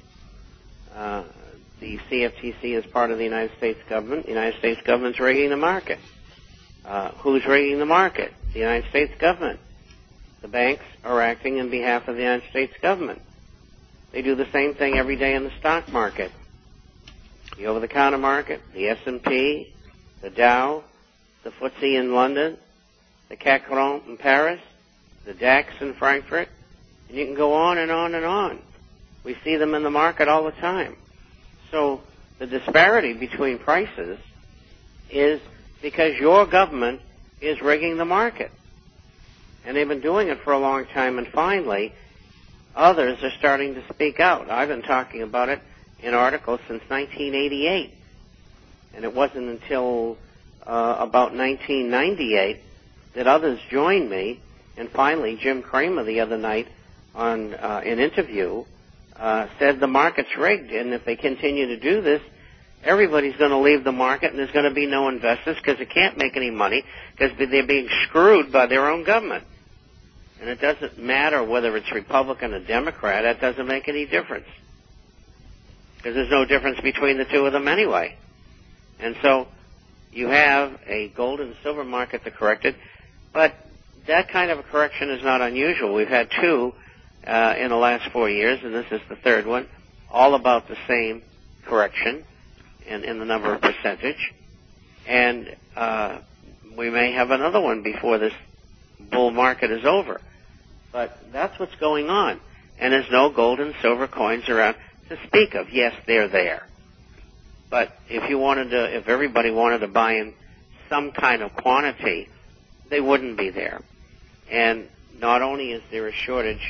The CFTC is part of the United States government. The United States government's rigging the market. Who's rigging the market? The United States government. The banks are acting on behalf of the United States government. They do the same thing every day in the stock market. The over-the-counter market, the S&P, the Dow, the FTSE in London, the CAC 40 in Paris, the DAX in Frankfurt, and you can go on and on and on. We see them in the market all the time. So the disparity between prices is because your government is rigging the market. And they've been doing it for a long time, and finally, others are starting to speak out. I've been talking about it in articles since 1988. And it wasn't until about 1998 that others joined me, and finally Jim Cramer the other night on an interview said the market's rigged, and if they continue to do this, everybody's going to leave the market, and there's going to be no investors because they can't make any money because they're being screwed by their own government. And it doesn't matter whether it's Republican or Democrat. That doesn't make any difference because there's no difference between the two of them anyway. And so you have a gold and silver market to correct it, but that kind of a correction is not unusual. We've had two in the last 4 years, and this is the third one, all about the same correction in the number of percentage. And we may have another one before this bull market is over. But that's what's going on. And there's no gold and silver coins around to speak of. Yes, they're there. But if everybody wanted to buy in some kind of quantity, they wouldn't be there. And not only is there a shortage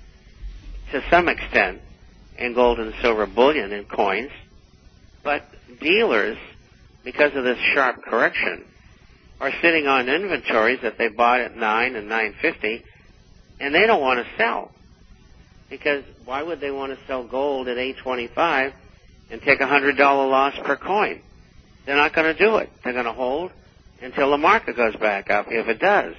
to some extent in gold and silver bullion and coins, but dealers, because of this sharp correction, are sitting on inventories that they bought at $9 and $9.50, and they don't want to sell. Because why would they want to sell gold at $8.25 and take a $100 loss per coin? They're not going to do it. They're going to hold until the market goes back up, if it does.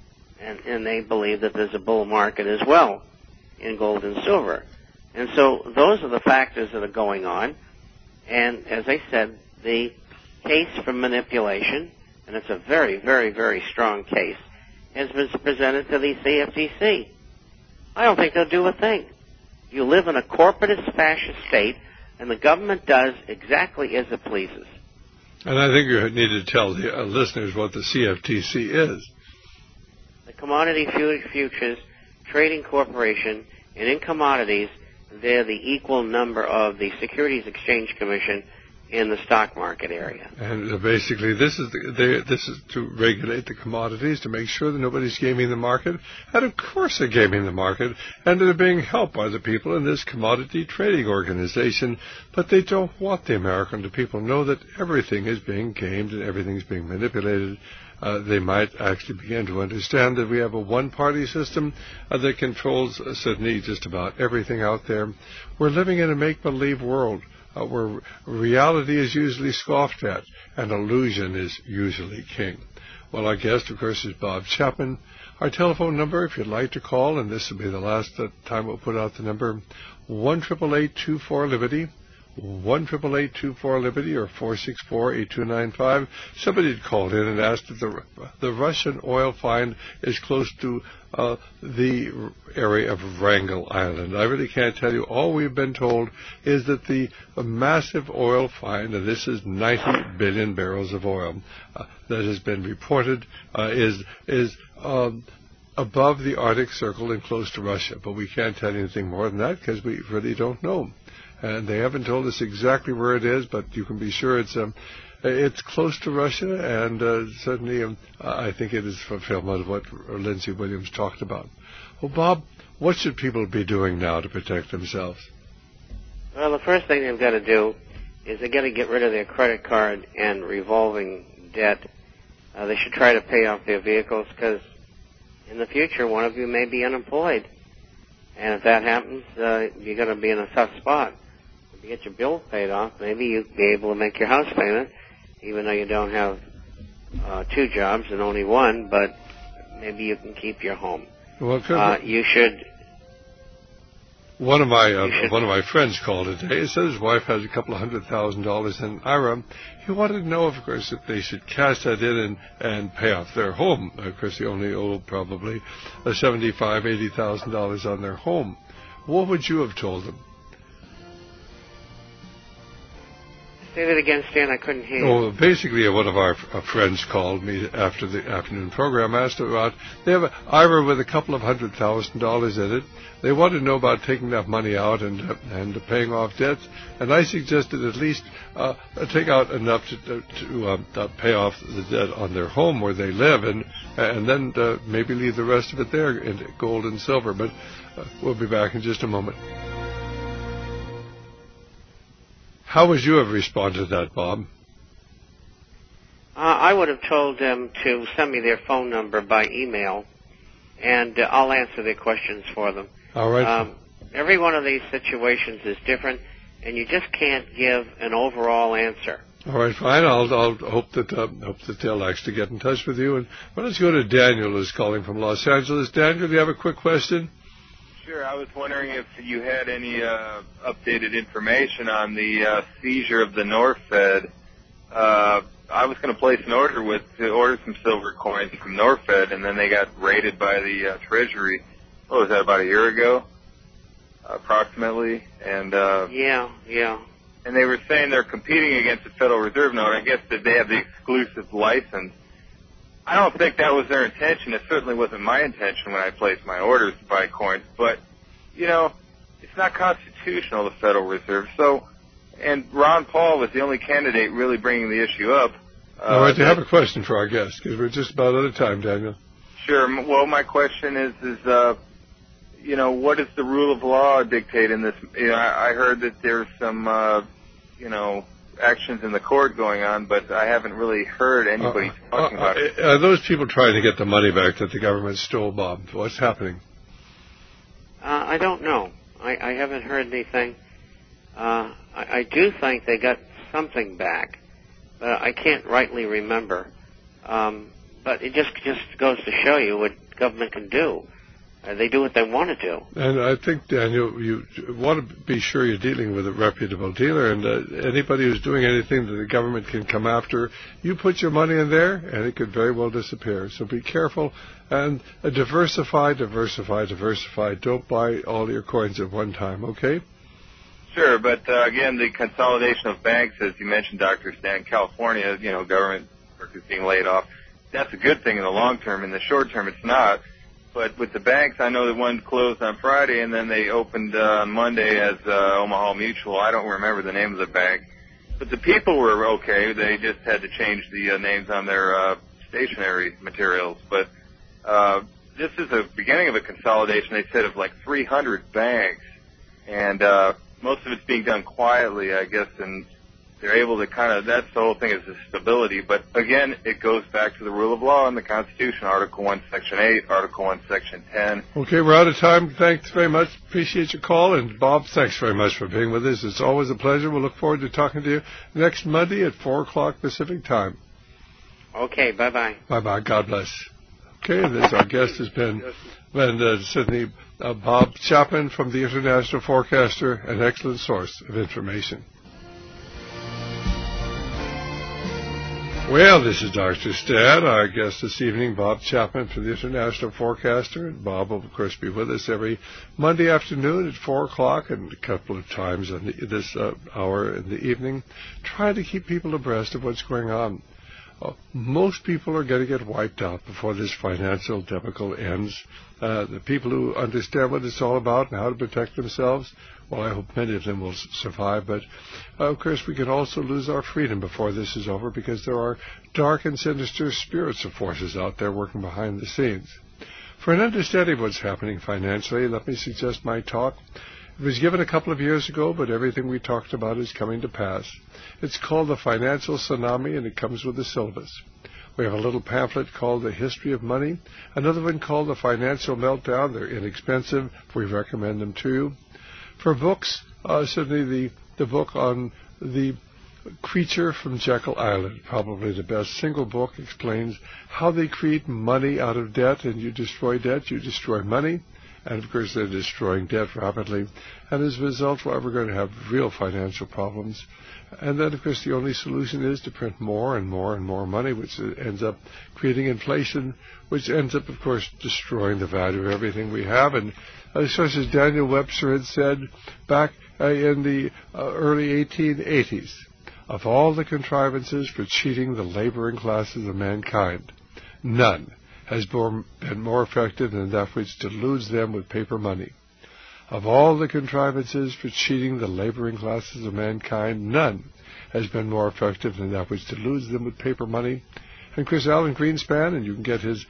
And they believe that there's a bull market as well in gold and silver. And so those are the factors that are going on. And as I said, the case for manipulation, and it's a very, very, very strong case, has been presented to the CFTC. I don't think they'll do a thing. You live in a corporatist fascist state, and the government does exactly as it pleases. And I think you need to tell the listeners what the CFTC is. The Commodity Futures Trading Corporation, and in commodities, they're the equal number of the Securities Exchange Commission in the stock market area. And basically, this is to regulate the commodities, to make sure that nobody's gaming the market. And of course they're gaming the market, and they're being helped by the people in this commodity trading organization. But they don't want the American people to know that everything is being gamed and everything's being manipulated. They might actually begin to understand that we have a one-party system that controls certainly just about everything out there. We're living in a make-believe world where reality is usually scoffed at and illusion is usually king. Well, our guest, of course, is Bob Chapman. Our telephone number, if you'd like to call, and this will be the last time we'll put out the number, 1-888-24-LIBERTY. 1-888-24-LIBERTY or 464-8295. Somebody had called in and asked if the Russian oil find is close to the area of Wrangel Island. I really can't tell you. All we've been told is that the massive oil find, and this is 90 billion barrels of oil that has been reported, is above the Arctic Circle and close to Russia. But we can't tell you anything more than that because we really don't know. And they haven't told us exactly where it is, but you can be sure it's close to Russia, and certainly I think it is fulfillment of what Lindsey Williams talked about. Well, Bob, what should people be doing now to protect themselves? Well, the first thing they've got to do is they've got to get rid of their credit card and revolving debt. They should try to pay off their vehicles because in the future one of you may be unemployed. And if that happens, you're going to be in a tough spot. If you get your bills paid off, maybe you'll be able to make your house payment, even though you don't have 2 jobs and only 1, but maybe you can keep your home. Well, you should. One of my friends called today. He said his wife has a couple of $100,000 in IRA. He wanted to know, of course, if they should cash that in and pay off their home. Of course, they only owe probably $75,000, $80,000 on their home. What would you have told them? Say that again, Stan. I couldn't hear you. Oh, basically, one of our friends called me after the afternoon program, asked about, they have an IRA with a couple of $100,000 in it. They wanted to know about taking that money out and paying off debts. And I suggested at least take out enough to pay off the debt on their home where they live, and then maybe leave the rest of it there in gold and silver. But we'll be back in just a moment. How would you have responded to that, Bob? I would have told them to send me their phone number by email, and I'll answer their questions for them. All right. Every one of these situations is different, and you just can't give an overall answer. All right, fine. I'll hope that they'll actually get in touch with you. And let's go to Daniel, who's calling from Los Angeles. Daniel, do you have a quick question? Sure. I was wondering if you had any updated information on the seizure of the Norfed. I was going to place an order to order some silver coins from Norfed, and then they got raided by the Treasury. What was that, about a year ago, approximately? And yeah. And they were saying they're competing against the Federal Reserve note. I guess that they have the exclusive license. I don't think that was their intention. It certainly wasn't my intention when I placed my orders to buy coins. But, it's not constitutional, the Federal Reserve. So, and Ron Paul was the only candidate really bringing the issue up. All right, you have a question for our guest, because we're just about out of time, Daniel. Sure. Well, my question is what does the rule of law dictate in this? I heard that there's some, actions in the court going on, but I haven't really heard anybody talking about it. Are those people trying to get the money back that the government stole, Bob? What's happening? I don't know. I haven't heard anything. I do think they got something back, but I can't rightly remember. But it just goes to show you what government can do. They do what they want to do. And I think, Daniel, you want to be sure you're dealing with a reputable dealer, and anybody who's doing anything that the government can come after, you put your money in there, and it could very well disappear. So be careful, and diversify. Don't buy all your coins at one time, okay? Sure, but again, the consolidation of banks, as you mentioned, Dr. Stan, California, government workers being laid off, that's a good thing in the long term. In the short term, it's not. But with the banks, I know that one closed on Friday, and then they opened on Monday as Omaha Mutual. I don't remember the name of the bank. But the people were okay. They just had to change the names on their stationery materials. But this is the beginning of a consolidation, they said, of like 300 banks. And most of it's being done quietly, I guess, and they're able to that's the whole thing, is the stability. But again, it goes back to the rule of law in the Constitution, Article 1, Section 8, Article 1, Section 10. Okay, we're out of time. Thanks very much. Appreciate your call. And Bob, thanks very much for being with us. It's always a pleasure. We'll look forward to talking to you next Monday at 4 o'clock Pacific time. Okay, bye-bye. Bye-bye. God bless. Okay, this our guest has been Sydney Bob Chapman from the International Forecaster, an excellent source of information. Well, this is Dr. Stan, our guest this evening, Bob Chapman from the International Forecaster. And Bob will, of course, be with us every Monday afternoon at 4 o'clock and a couple of times on this hour in the evening, trying to keep people abreast of what's going on. Most people are going to get wiped out before this financial debacle ends. The people who understand what it's all about and how to protect themselves, well, I hope many of them will survive. But, of course, we can also lose our freedom before this is over, because there are dark and sinister spirits of forces out there working behind the scenes. For an understanding of what's happening financially, let me suggest my talk. It was given a couple of years ago, but everything we talked about is coming to pass. It's called The Financial Tsunami, and it comes with a syllabus. We have a little pamphlet called The History of Money, another one called The Financial Meltdown. They're inexpensive. We recommend them to you. For books, certainly the book on the Creature from Jekyll Island, probably the best single book, explains how they create money out of debt, and you destroy debt, you destroy money, and of course they're destroying debt rapidly, and as a result we're ever going to have real financial problems. And then of course the only solution is to print more and more and more money, which ends up creating inflation, which ends up of course destroying the value of everything we have. And as Daniel Webster had said back in the early 1880s, of all the contrivances for cheating the laboring classes of mankind, none has been more effective than that which deludes them with paper money. Of all the contrivances for cheating the laboring classes of mankind, none has been more effective than that which deludes them with paper money. And Chris Alan Greenspan, and you can get his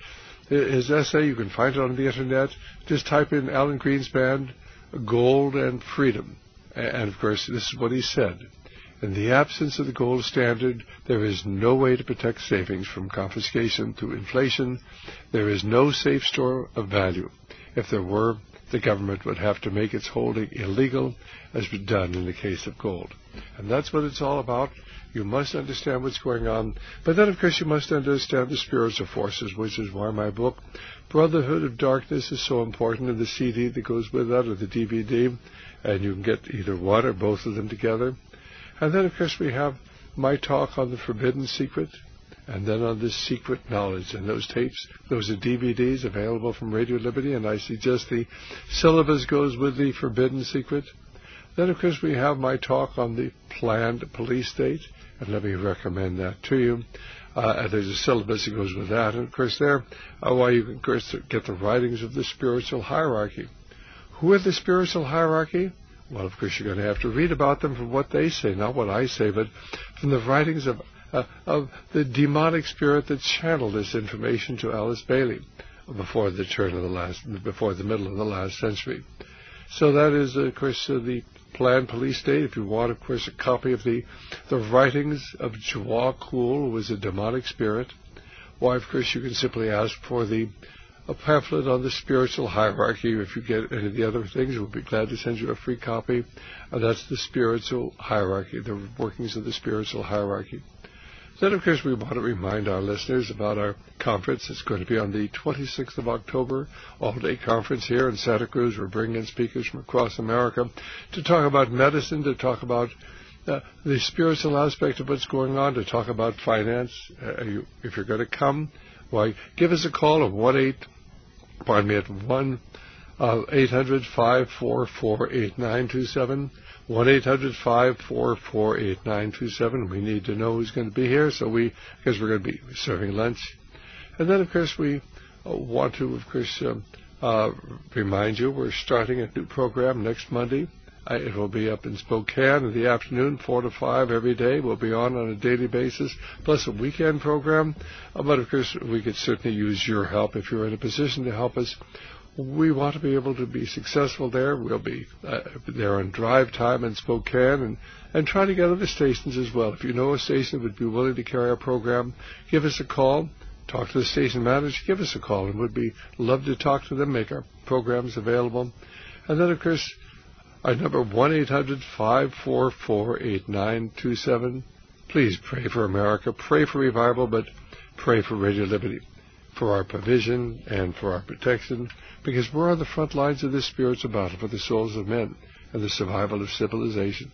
essay, you can find it on the internet. Just type in Alan Greenspan, gold and freedom. And of course, this is what he said. In the absence of the gold standard, there is no way to protect savings from confiscation through inflation. There is no safe store of value. If there were, the government would have to make its holding illegal, as was done in the case of gold. And that's what it's all about. You must understand what's going on. But then, of course, you must understand the spiritual forces, which is why my book, Brotherhood of Darkness, is so important, and the CD that goes with that, or the DVD. And you can get either one or both of them together. And then, of course, we have my talk on the Forbidden Secret, and then on this secret knowledge. And those tapes, those are DVDs available from Radio Liberty, and I suggest the syllabus goes with the Forbidden Secret. Then, of course, we have my talk on the planned police state, and let me recommend that to you. And there's a syllabus that goes with that. And, of course, there, why you can, of course, get the writings of the spiritual hierarchy. Who are the spiritual hierarchy? Well, of course, you're going to have to read about them from what they say, not what I say, but from the writings of the demonic spirit that channeled this information to Alice Bailey before the middle of the last century. So that is, of course, the planned police state. If you want, of course, a copy of the writings of Jawal Kul, who was a demonic spirit, why, of course, you can simply ask for a pamphlet on the spiritual hierarchy. If you get any of the other things, we'll be glad to send you a free copy. That's the spiritual hierarchy, the workings of the spiritual hierarchy. Then, of course, we want to remind our listeners about our conference. It's going to be on the 26th of October, all-day conference here in Santa Cruz. We're bringing in speakers from across America to talk about medicine, to talk about the spiritual aspect of what's going on, to talk about finance. If you're going to come, why, give us a call at 1-800-544-8927, 1-800-544-8927. We need to know who's going to be here, because we're going to be serving lunch. And then, of course, we want to, of course, remind you we're starting a new program next Monday. It will be up in Spokane in the afternoon, 4 to 5 every day. We'll be on a daily basis, plus a weekend program. But, of course, we could certainly use your help if you're in a position to help us. We want to be able to be successful there. We'll be there on drive time in Spokane and try to get other stations as well. If you know a station that would be willing to carry our program, give us a call. Talk to the station manager. Give us a call, and we'd love to talk to them, make our programs available. And then, of course, our number 1-800-544-8927. Please pray for America, pray for revival, but pray for Radio Liberty, for our provision and for our protection, because we're on the front lines of this spiritual battle for the souls of men and the survival of civilization.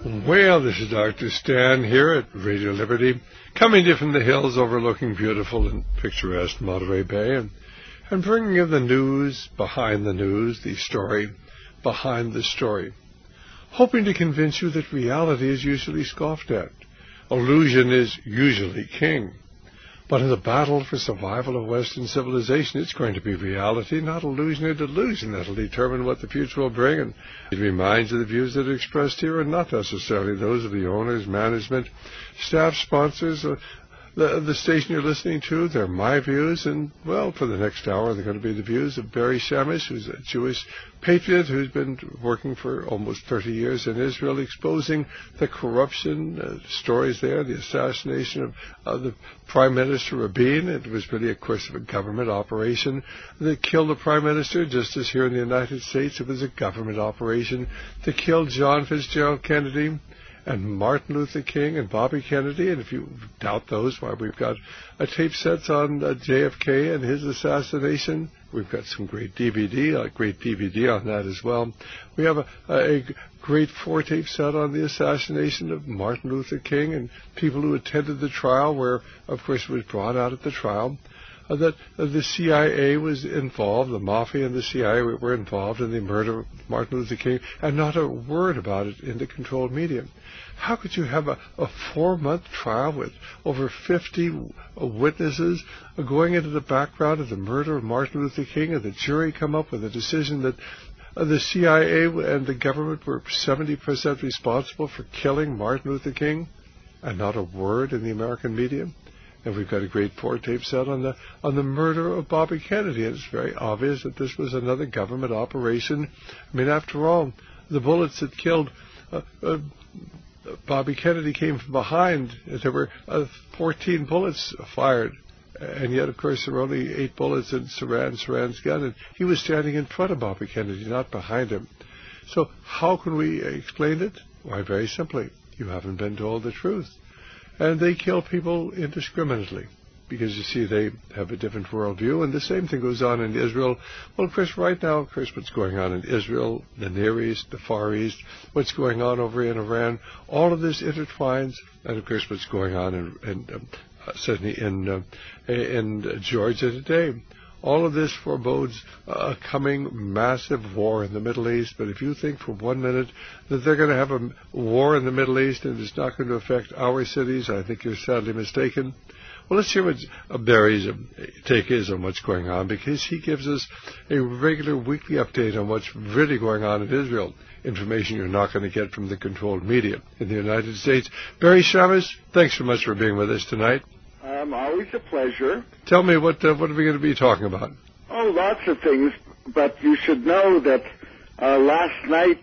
Well, this is Dr. Stan here at Radio Liberty, coming to you from the hills overlooking beautiful and picturesque Monterey Bay, and bringing you the news, the story behind the story, hoping to convince you that reality is usually scoffed at. Illusion is usually king. But in the battle for survival of Western civilization, it's going to be reality, not illusion or delusion, that will determine what the future will bring. And it reminds you the views that are expressed here are not necessarily those of the owners, management, staff, sponsors, the station you're listening to. They're my views, and, well, for the next hour, they're going to be the views of Barry Shamish, who's a Jewish patriot who's been working for almost 30 years in Israel, exposing the corruption, stories there, the assassination of the Prime Minister Rabin. It was really, of course, a government operation that killed the Prime Minister, just as here in the United States it was a government operation to kill John Fitzgerald Kennedy and Martin Luther King and Bobby Kennedy. And if you doubt those, why, we've got tape sets on JFK and his assassination. We've got some great DVD on that as well. We have a great 4-tape set on the assassination of Martin Luther King and people who attended the trial, where, of course, it was brought out at the trial that the CIA was involved, the Mafia and the CIA were involved in the murder of Martin Luther King, and not a word about it in the controlled media. How could you have a 4-month trial with over 50 witnesses going into the background of the murder of Martin Luther King, and the jury come up with a decision that the CIA and the government were 70% responsible for killing Martin Luther King, and not a word in the American media? And we've got a great 4-tape set on the murder of Bobby Kennedy. And it's very obvious that this was another government operation. I mean, after all, the bullets that killed Bobby Kennedy came from behind. There were 14 bullets fired. And yet, of course, there were only 8 bullets in Saran's gun. And he was standing in front of Bobby Kennedy, not behind him. So how can we explain it? Why, very simply, you haven't been told the truth. And they kill people indiscriminately because, you see, they have a different worldview. And the same thing goes on in Israel. Well, of course, right now, of course, what's going on in Israel, the Near East, the Far East, what's going on over in Iran, all of this intertwines. And, of course, what's going on in Georgia today. All of this forebodes a coming massive war in the Middle East. But if you think for 1 minute that they're going to have a war in the Middle East and it's not going to affect our cities, I think you're sadly mistaken. Well, let's hear what Barry's take is on what's going on, because he gives us a regular weekly update on what's really going on in Israel. Information you're not going to get from the controlled media in the United States. Barry Shamish, thanks so much for being with us tonight. Always a pleasure. Tell me, what are we going to be talking about? Oh, lots of things, but you should know that last night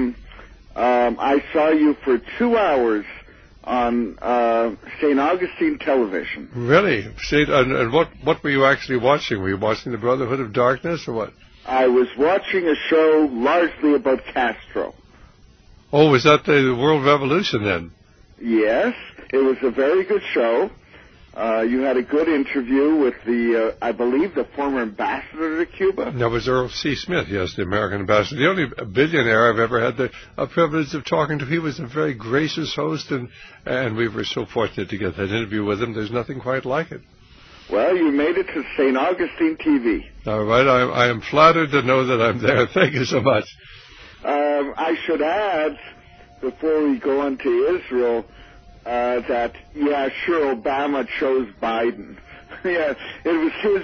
I saw you for 2 hours on St. Augustine television. Really? And what were you actually watching? Were you watching the Brotherhood of Darkness or what? I was watching a show largely about Castro. Oh, was that the World Revolution then? Yes, it was a very good show. You had a good interview with I believe, the former ambassador to Cuba. That was Earl C. Smith, yes, the American ambassador. The only billionaire I've ever had the privilege of talking to. He was a very gracious host, and we were so fortunate to get that interview with him. There's nothing quite like it. Well, you made it to St. Augustine TV. All right, I am flattered to know that I'm there. Thank you so much. I should add, before we go on to Israel, that, yeah, sure, Obama chose Biden. Yeah, it was his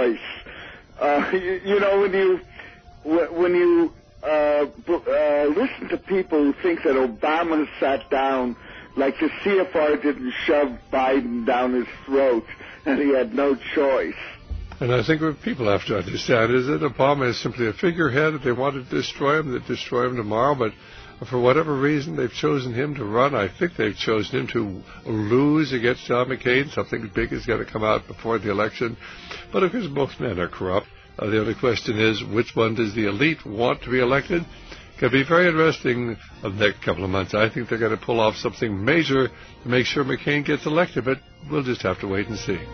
choice. You know, when you listen to people who think that Obama sat down, like the CFR didn't shove Biden down his throat, and he had no choice. And I think what people have to understand is that Obama is simply a figurehead. If they want to destroy him, they destroy him tomorrow. But for whatever reason, they've chosen him to run. I think they've chosen him to lose against John McCain. Something big is going to come out before the election. But of course, both men are corrupt. The only question is, which one does the elite want to be elected? It could be very interesting in the next couple of months. I think they're going to pull off something major to make sure McCain gets elected, but we'll just have to wait and see.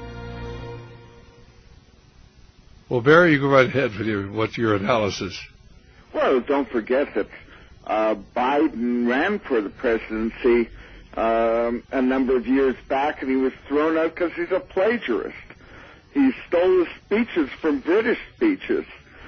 Well, Barry, you go right ahead with what's your analysis. Well, don't forget that Biden ran for the presidency a number of years back, and he was thrown out because he's a plagiarist. He stole his speeches from British speeches.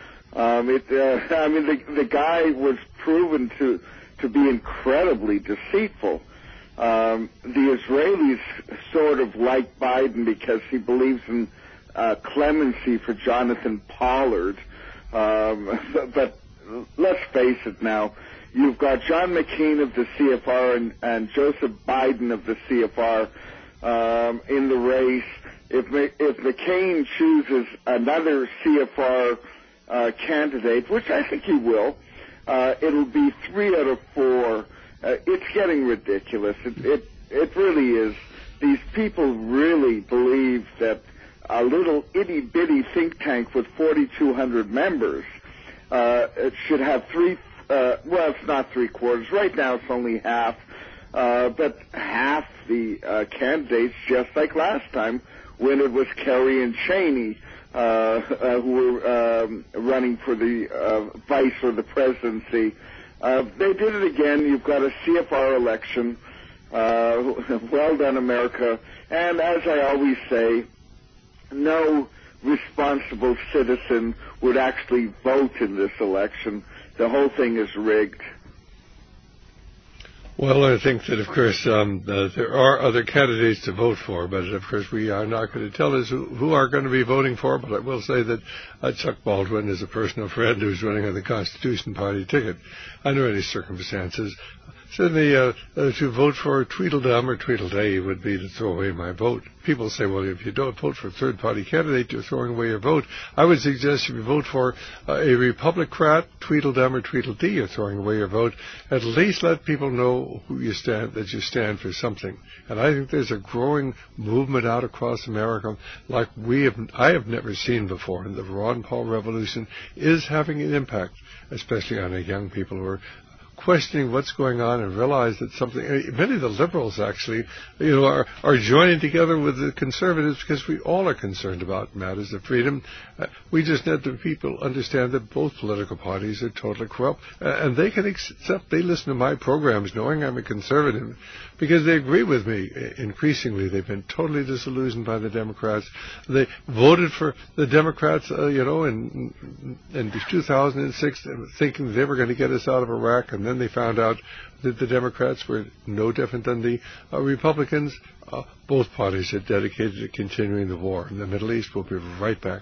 The guy was proven to be incredibly deceitful. The Israelis sort of like Biden because he believes in clemency for Jonathan Pollard. But let's face it now, you've got John McCain of the CFR and Joseph Biden of the CFR in the race. If McCain chooses another CFR candidate, which I think he will, it'll be 3 out of 4. It's getting ridiculous. It really is. These people really believe that a little itty-bitty think tank with 4,200 members it should have well, it's not 3/4. Right now it's only half. But half the candidates, just like last time, when it was Kerry and Cheney who were running for the vice or the presidency. They did it again. You've got a CFR election. Well done, America. And as I always say, no responsible citizen would actually vote in this election. The whole thing is rigged. Well, I think that, of course, there are other candidates to vote for, but, of course, we are not going to tell us who are going to be voting for, but I will say that Chuck Baldwin is a personal friend who's running on the Constitution Party ticket under any circumstances. Certainly, to vote for Tweedledum or Tweedledee would be to throw away my vote. People say, well, if you don't vote for a third-party candidate, you're throwing away your vote. I would suggest if you vote for a Republican, Tweedledum or Tweedledee, you're throwing away your vote. At least let people know who you stand, that you stand for something. And I think there's a growing movement out across America like I have never seen before. And the Ron Paul revolution is having an impact, especially on the young people who are questioning what's going on and realize that many of the liberals actually, are joining together with the conservatives because we all are concerned about matters of freedom. We just need the people understand that both political parties are totally corrupt, and they can accept, they listen to my programs knowing I'm a conservative because they agree with me. Increasingly, they've been totally disillusioned by the Democrats. They voted for the Democrats, in 2006 thinking they were going to get us out of Iraq, and then they found out that the Democrats were no different than the Republicans. Both parties are dedicated to continuing the war in the Middle East. We'll be right back.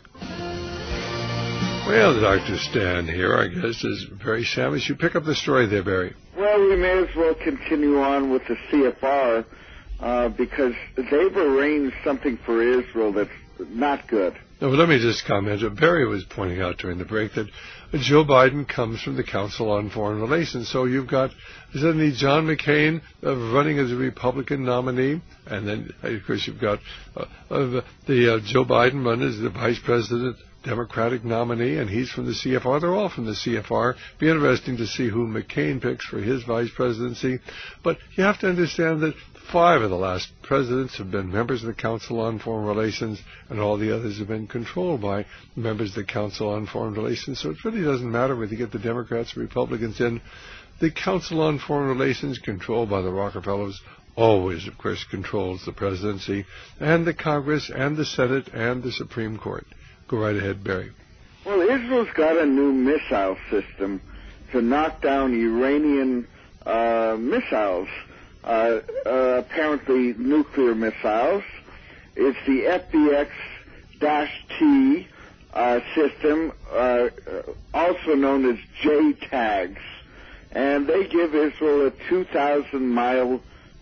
Well, Dr. Stan here, I guess, is Barry Samus. You pick up the story there, Barry. Well, we may as well continue on with the CFR because they've arranged something for Israel that's not good. No, but let me just comment. Barry was pointing out during the break that Joe Biden comes from the Council on Foreign Relations. So you've got suddenly John McCain running as a Republican nominee, and then, of course, you've got Joe Biden running as the Vice President Democratic nominee, and he's from the CFR. They're all from the CFR. Be interesting to see who McCain picks for his vice presidency. But you have to understand that 5 of the last presidents have been members of the Council on Foreign Relations, and all the others have been controlled by members of the Council on Foreign Relations. So it really doesn't matter whether you get the Democrats or Republicans in. The Council on Foreign Relations, controlled by the Rockefellers, always, of course, controls the presidency and the Congress and the Senate and the Supreme Court. Go right ahead, Barry. Well, Israel's got a new missile system to knock down Iranian missiles, apparently nuclear missiles. It's the FBX-T system, also known as JTAGS. And they give Israel a 2,000-mile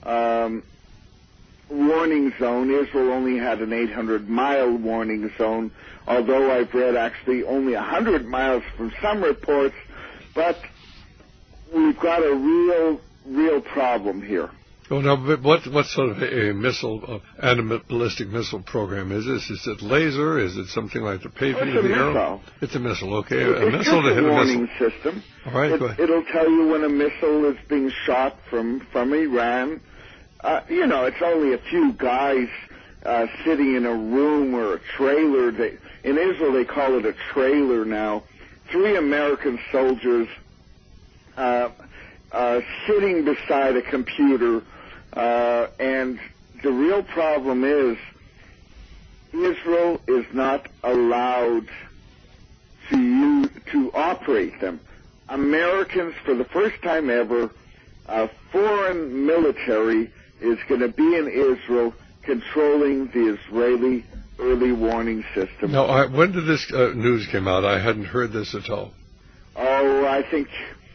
warning zone. Israel only had an 800-mile warning zone, although I've read actually only 100 miles from some reports. But we've got a real problem here. Oh, no, but what sort of a missile, ballistic missile program is this? Is it laser? Is it something like the Patriot? It's a missile. It's a missile, okay. It's missile just to hit a a warning missile. system. All right, go ahead. It'll tell you when a missile is being shot from Iran. It's only a few guys sitting in a room or a trailer. In Israel, they call it a trailer now. 3 American soldiers sitting beside a computer, and the real problem is Israel is not allowed to operate them. Americans, for the first time ever, a foreign military is going to be in Israel controlling the Israeli early warning system. Now, when did this news came out? I hadn't heard this at all. Oh, I think,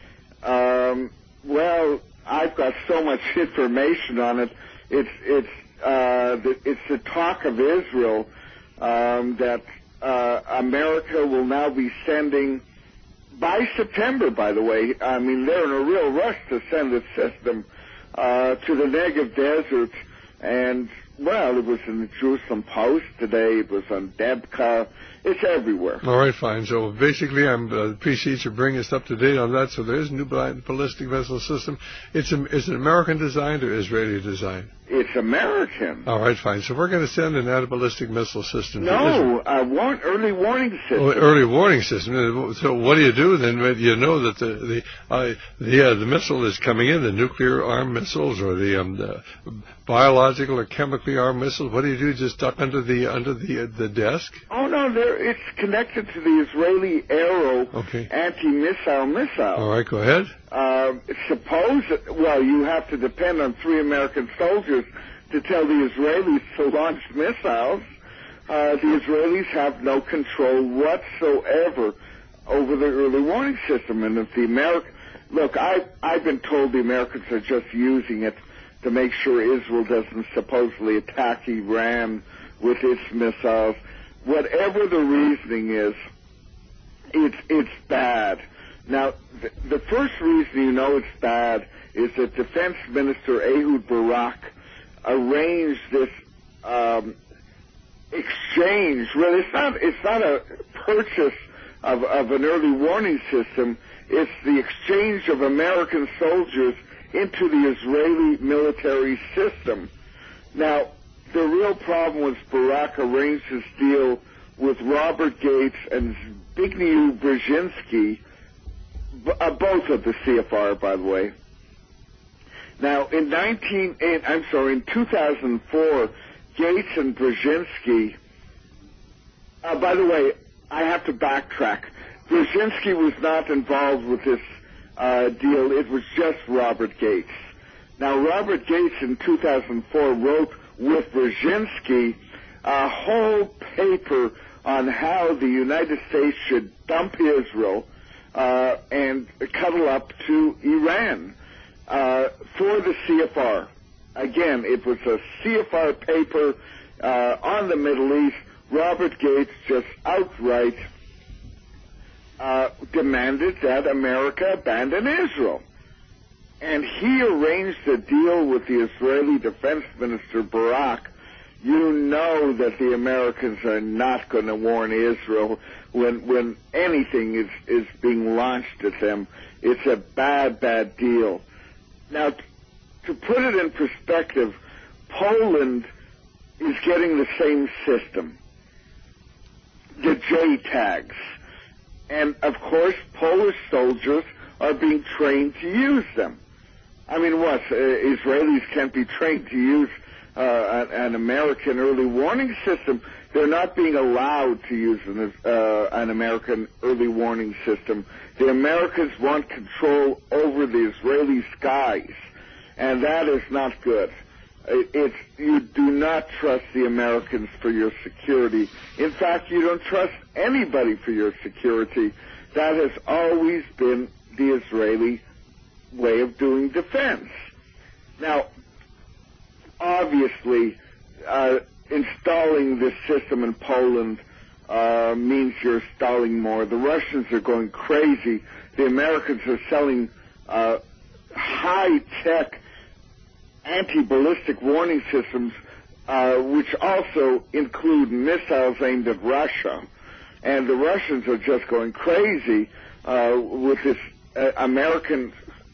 well, I've got so much information on it. It's the talk of Israel that America will now be sending, by September, by the way, I mean, they're in a real rush to send a system to the Negev Desert. And, well, it was in the Jerusalem Post today. It was on Debka. It's everywhere. All right, fine. So basically, I'm appreciate you bringing us up to date on that. So there is a new ballistic missile system. It's an American design or Israeli design? It's American. All right, fine. So we're going to send an anti-ballistic missile system. No, early warning system. Oh, early warning system. So what do you do then? You know that the missile is coming in, the nuclear armed missiles or the biological or chemically armed missiles. What do you do? Just duck under the desk? Oh no, it's connected to the Israeli Arrow anti-missile missile. All right, go ahead. You have to depend on 3 American soldiers to tell the Israelis to launch missiles. The Israelis have no control whatsoever over the early warning system. And if I've been told the Americans are just using it to make sure Israel doesn't supposedly attack Iran with its missiles. Whatever the reasoning is, it's bad. Now, the first reason you know it's bad is that Defense Minister Ehud Barak arranged this exchange. Well, it's not a purchase of an early warning system. It's the exchange of American soldiers into the Israeli military system. Now, the real problem was Barak arranged this deal with Robert Gates and Zbigniew Brzezinski, both of the CFR, by the way. Now, in 2004, Gates and Brzezinski, by the way, I have to backtrack. Brzezinski was not involved with this deal. It was just Robert Gates. Now, Robert Gates in 2004 wrote with Brzezinski a whole paper on how the United States should dump Israel and cuddle up to Iran for the CFR. Again, it was a CFR paper on the Middle East. Robert Gates just outright demanded that America abandon Israel. And he arranged a deal with the Israeli Defense Minister Barak. You know that the Americans are not going to warn Israel when anything is being launched at them. It's a bad, bad deal. Now, to put it in perspective, Poland is getting the same system, the JTAGs. And, of course, Polish soldiers are being trained to use them. I mean, what? Israelis can't be trained to use an American early warning system. They're not being allowed to use an American early warning system. The Americans want control over the Israeli skies, and that is not good. You do not trust the Americans for your security. In fact, you don't trust anybody for your security. That has always been the Israeli way of doing defense. Now, obviously, installing this system in Poland means you're installing more. The Russians are going crazy. The Americans are selling high-tech anti-ballistic warning systems, which also include missiles aimed at Russia. And the Russians are just going crazy with this American,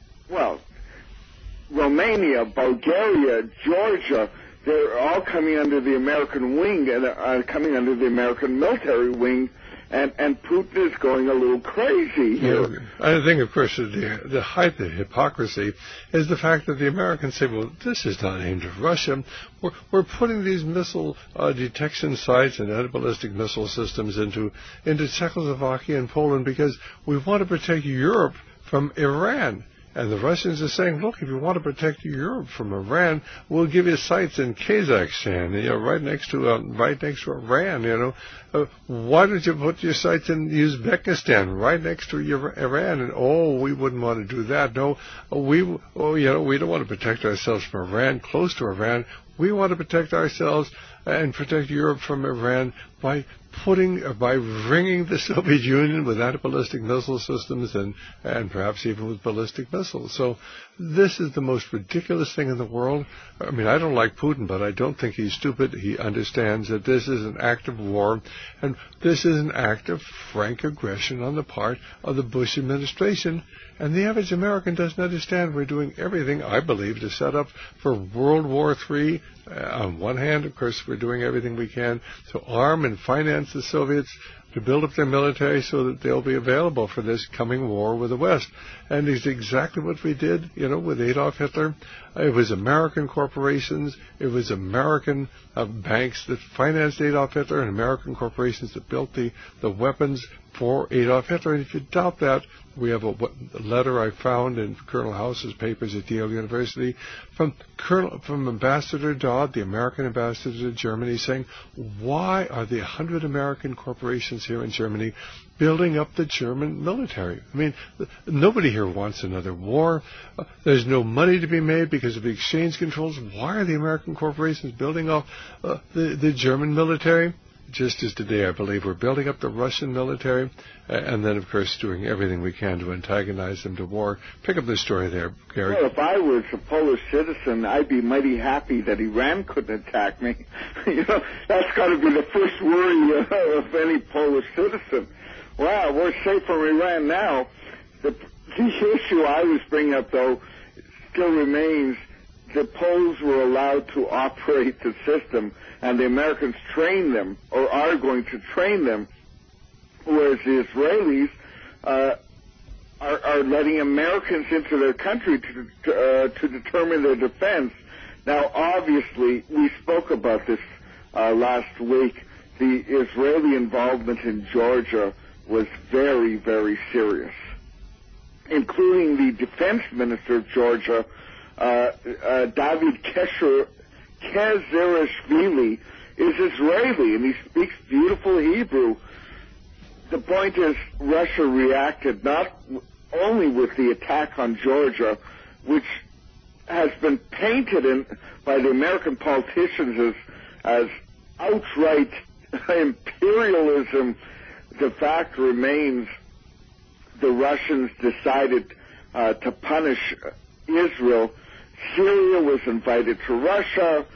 Romania, Bulgaria, Georgia, they're all coming under the American wing and coming under the American military wing, and Putin is going a little crazy here. I think, of course, the height of hypocrisy is the fact that the Americans say, well, this is not aimed at Russia. We're putting these missile detection sites and anti-ballistic missile systems into Czechoslovakia and Poland because we want to protect Europe from Iran. And the Russians are saying, look, if you want to protect Europe from Iran, we'll give you sites in Kazakhstan, right next to Iran, why don't you put your sites in Uzbekistan, right next to Iran? And, we wouldn't want to do that. No, we don't want to protect ourselves from Iran, close to Iran. We want to protect ourselves and protect Europe from Iran by ringing the Soviet Union with anti-ballistic missile systems and perhaps even with ballistic missiles. So this is the most ridiculous thing in the world. I mean, I don't like Putin, but I don't think he's stupid. He understands that this is an act of war, and this is an act of frank aggression on the part of the Bush administration. And the average American doesn't understand we're doing everything, I believe, to set up for World War III. On one hand, of course, we're doing everything we can to arm and finance the Soviets to build up their military so that they'll be available for this coming war with the West. And it's exactly what we did, with Adolf Hitler. It was American corporations, it was American banks that financed Adolf Hitler and American corporations that built the weapons for Adolf Hitler. And if you doubt that, we have a letter I found in Colonel House's papers at Yale University from Ambassador Dodd, the American ambassador to Germany, saying, why are the 100 American corporations here in Germany building up the German military? I mean, nobody here wants another war. There's no money to be made because of the exchange controls. Why are the American corporations building up the German military? Just as today, I believe, we're building up the Russian military, and then, of course, doing everything we can to antagonize them to war. Pick up the story there, Gary. Well, if I was a Polish citizen, I'd be mighty happy that Iran couldn't attack me. That's got to be the first worry of any Polish citizen. Wow, we're safe from Iran now. The issue I was bringing up, though, still remains. The Poles were allowed to operate the system, and the Americans trained them, or are going to train them, whereas the Israelis are letting Americans into their country to determine their defense. Now, obviously, we spoke about this last week. The Israeli involvement in Georgia was very, very serious, including the defense minister of Georgia, David Kezerishvili, is Israeli, and he speaks beautiful Hebrew. The point is, Russia reacted not only with the attack on Georgia, which has been painted by the American politicians as outright imperialism. The fact remains the Russians decided to punish Israel. Syria was invited to Russia.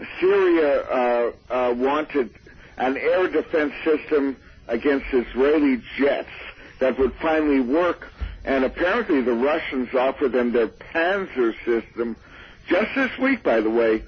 Syria wanted an air defense system against Israeli jets that would finally work, and apparently the Russians offered them their Panzer system just this week, by the way,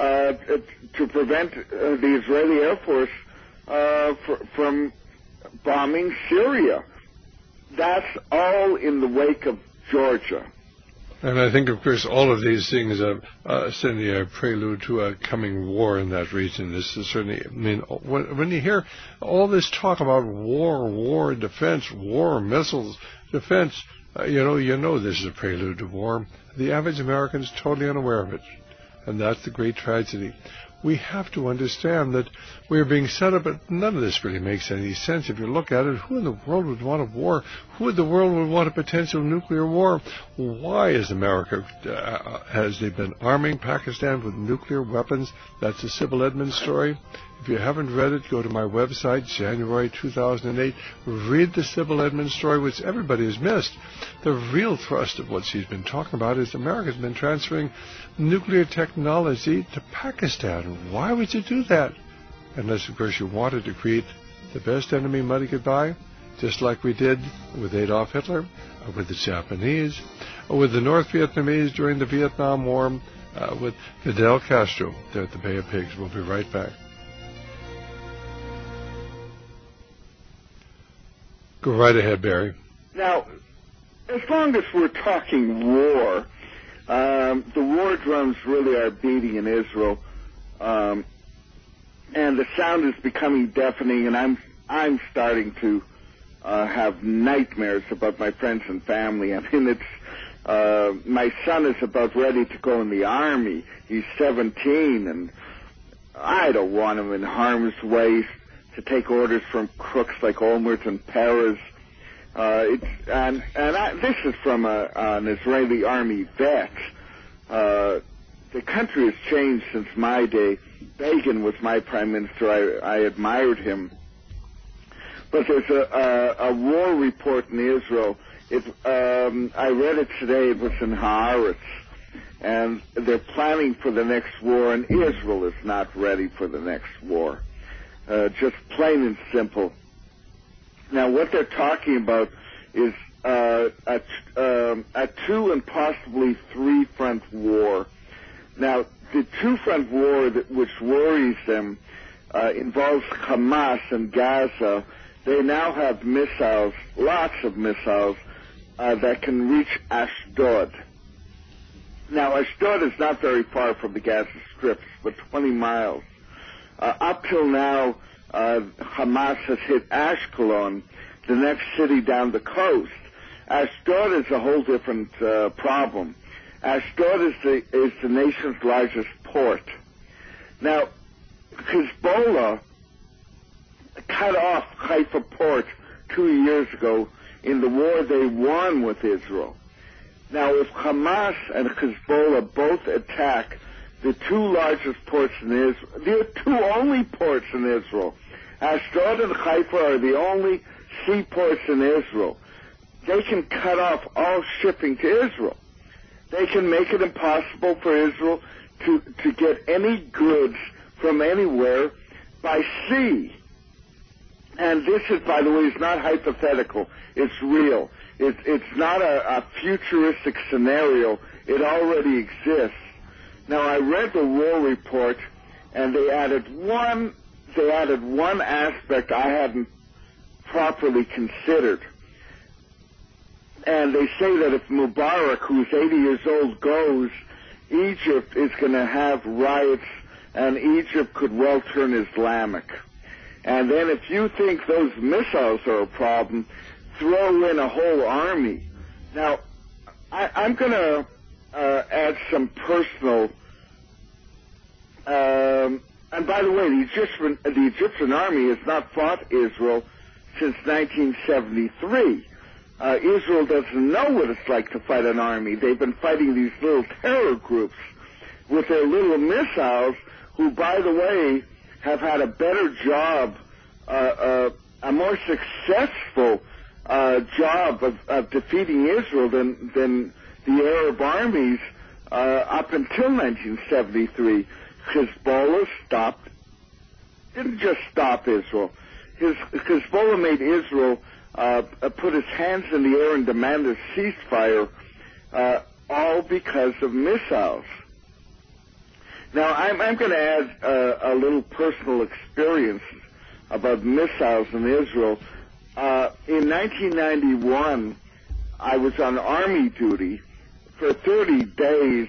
to prevent the Israeli Air Force from bombing Syria. That's all in the wake of Georgia. And I think, of course, all of these things are certainly a prelude to a coming war in that region. This is certainly, when you hear all this talk about war, defense, war, missiles, defense, you know this is a prelude to war. The average American is totally unaware of it, and that's the great tragedy. We have to understand that we're being set up, but none of this really makes any sense. If you look at it, who in the world would want a war? Who in the world would want a potential nuclear war? Why is America, has they been arming Pakistan with nuclear weapons? That's a Sybil Edmonds story. If you haven't read it, go to my website, January 2008. Read the Sybil Edmonds story, which everybody has missed. The real thrust of what she's been talking about is America's been transferring nuclear technology to Pakistan. Why would you do that? Unless, of course, you wanted to create the best enemy money could buy, just like we did with Adolf Hitler, or with the Japanese, or with the North Vietnamese during the Vietnam War, with Fidel Castro there at the Bay of Pigs. We'll be right back. Go right ahead, Barry. Now, as long as we're talking war, the war drums really are beating in Israel, and the sound is becoming deafening, and I'm starting to have nightmares about my friends and family. I mean, it's my son is about ready to go in the Army. He's 17, and I don't want him in harm's way to take orders from crooks like Olmert and Peres. This is from an Israeli Army vet. The country has changed since my day. Begin was my prime minister. I admired him. But there's a war report in Israel. I read it today. It was in Haaretz. And they're planning for the next war, and Israel is not ready for the next war. Just plain and simple. Now, what they're talking about is a 2 and possibly 3-front war. Now, the 2-front war which worries them involves Hamas and Gaza. They now have missiles, lots of missiles, that can reach Ashdod. Now, Ashdod is not very far from the Gaza Strip, but 20 miles. Up till now, Hamas has hit Ashkelon, the next city down the coast. Ashdod is a whole different problem. Ashdod is the nation's largest port. Now, Hezbollah cut off Haifa port 2 years ago in the war they won with Israel. Now, if Hamas and Hezbollah both attack the 2 largest ports in Israel, there are 2 only ports in Israel. Ashdod and Haifa are the only seaports in Israel. They can cut off all shipping to Israel. They can make it impossible for Israel to get any goods from anywhere by sea. And this is, by the way, is not hypothetical. It's real. It's not a futuristic scenario. It already exists. Now, I read the war report, and they added one aspect I hadn't properly considered. And they say that if Mubarak, who's 80 years old, goes, Egypt is going to have riots, and Egypt could well turn Islamic. And then if you think those missiles are a problem, throw in a whole army. Now, I'm going to add some personal. And by the way, the Egyptian army has not fought Israel since 1973. Israel doesn't know what it's like to fight an army. They've been fighting these little terror groups with their little missiles, who, by the way, have had a better job, a more successful job of defeating Israel than the Arab armies up until 1973. Hezbollah didn't just stop Israel. Hezbollah made Israel put his hands in the air and demand a ceasefire, all because of missiles. Now, I'm going to add a little personal experience about missiles in Israel. In 1991, I was on Army duty for 30 days.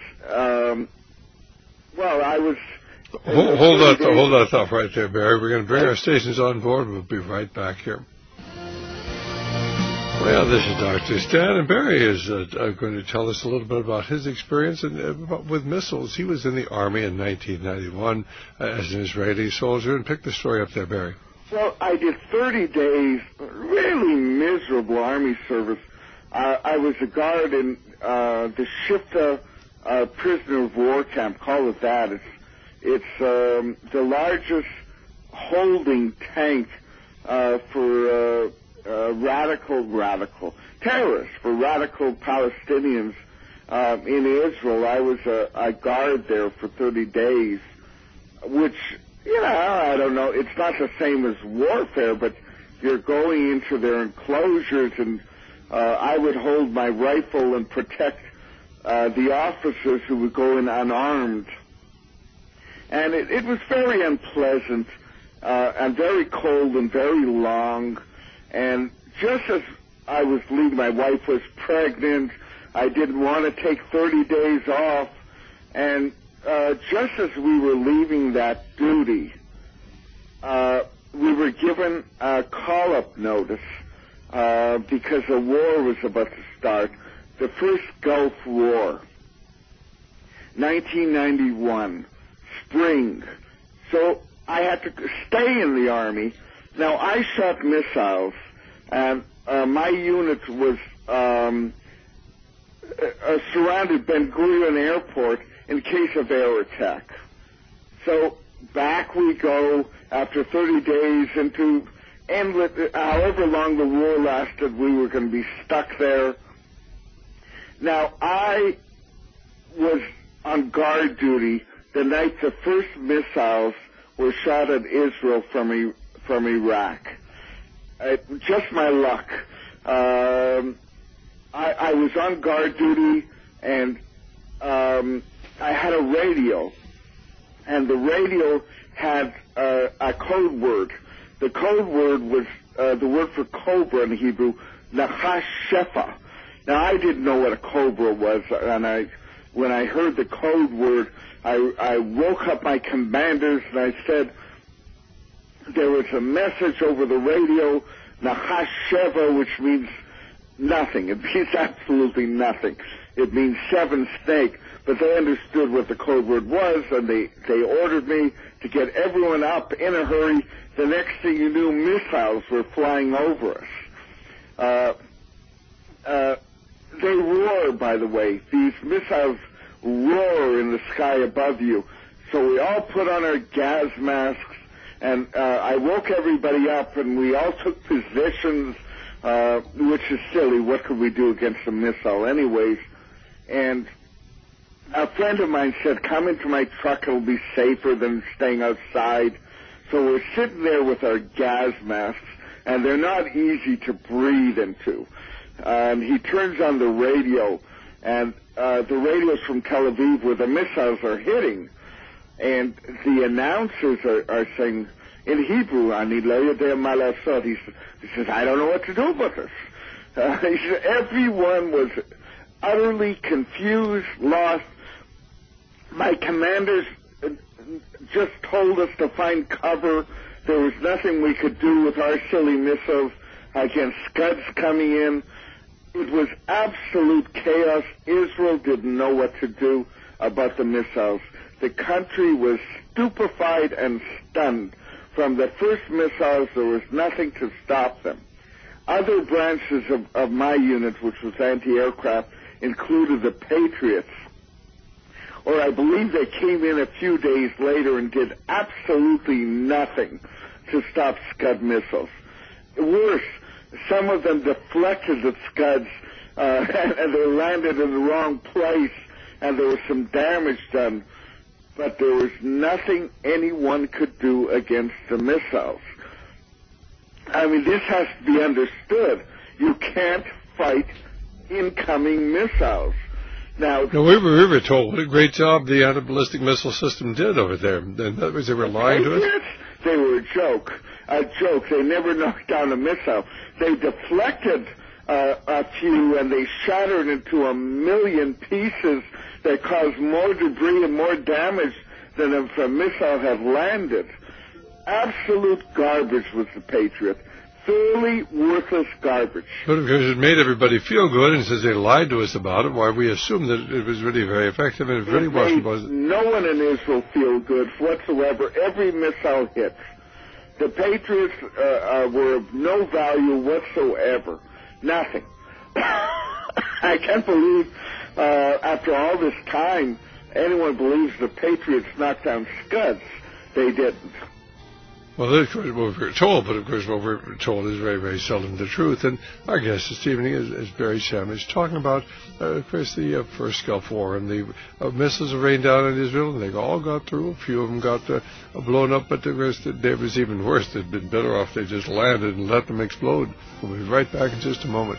I was... Hold that thought right there, Barry. We're going to bring our stations on board. We'll be right back here. Well, this is Dr. Stan, and Barry is going to tell us a little bit about his experience with missiles. He was in the Army in 1991 as an Israeli soldier, and pick the story up there, Barry. Well, I did 30 days, really miserable Army service. I was a guard in the Shifta prisoner of war camp, call it that. It's the largest holding tank for radical terrorists, for radical Palestinians in Israel. I was a guard there for 30 days, which, I don't know, it's not the same as warfare, but you're going into their enclosures, and I would hold my rifle and protect the officers who would go in unarmed. And it was very unpleasant and very cold and very long. And just as I was leaving, my wife was pregnant. I didn't want to take 30 days off. And just as we were leaving that duty, we were given a call-up notice because a war was about to start, the first Gulf War, 1991, spring. So I had to stay in the Army. Now, I shot missiles, and my unit was surrounded Ben Gurion Airport in case of air attack. So back we go after 30 days into endless, however long the war lasted, we were going to be stuck there. Now, I was on guard duty the night the first missiles were shot at Israel from Iraq. Just my luck. I was on guard duty, and I had a radio, and the radio had a code word. The code word was the word for cobra in Hebrew, Nachash Shefa. Now, I didn't know what a cobra was, and when I heard the code word, I woke up my commanders, and I said, there was a message over the radio, Nachash Sheva, which means nothing. It means absolutely nothing. It means seven snake. But they understood what the code word was, and they ordered me to get everyone up in a hurry. The next thing you knew, missiles were flying over us. They roar, by the way. These missiles roar in the sky above you. So we all put on our gas masks, and I woke everybody up, and we all took positions, which is silly. What could we do against a missile anyways? And a friend of mine said, come into my truck, it'll be safer than staying outside. So we're sitting there with our gas masks, and they're not easy to breathe into. And he turns on the radio, and the radio's from Tel Aviv where the missiles are hitting. And the announcers are saying, in Hebrew, Ani lo yodea ma la'asot. He says, I don't know what to do about this. He said, everyone was utterly confused, lost. My commanders just told us to find cover. There was nothing we could do with our silly missiles against Scuds coming in. It was absolute chaos. Israel didn't know what to do about the missiles. The country was stupefied and stunned. From the first missiles, there was nothing to stop them. Other branches of my unit, which was anti-aircraft, included the Patriots. Or I believe they came in a few days later and did absolutely nothing to stop Scud missiles. Worse, some of them deflected the Scuds, and they landed in the wrong place, and there was some damage done. But there was nothing anyone could do against the missiles. I mean, this has to be understood. You can't fight incoming missiles. Now, we were told what a great job the anti-ballistic missile system did over there. In other words, they were lying to us. They were a joke. They never knocked down a missile. They deflected a few, and they shattered into a million pieces that caused more debris and more damage than if a missile had landed. Absolute garbage was the Patriot. Thoroughly worthless garbage. But of course it made everybody feel good, and since they lied to us about it, why we assumed that it was really very effective, and it really wasn't. No one in Israel feel good whatsoever. Every missile hits. The Patriots were of no value whatsoever. Nothing. I can't believe after all this time anyone believes the Patriots knocked down Scuds. They didn't. Well, that's what we're told, but of course what we're told is very, very seldom the truth. And our guest this evening is Barry Sandridge, talking about, of course, the first Gulf War, and the missiles rained down on Israel, and they all got through. A few of them got blown up, but the rest, it was even worse. They'd been better off they just landed and let them explode. We'll be right back in just a moment.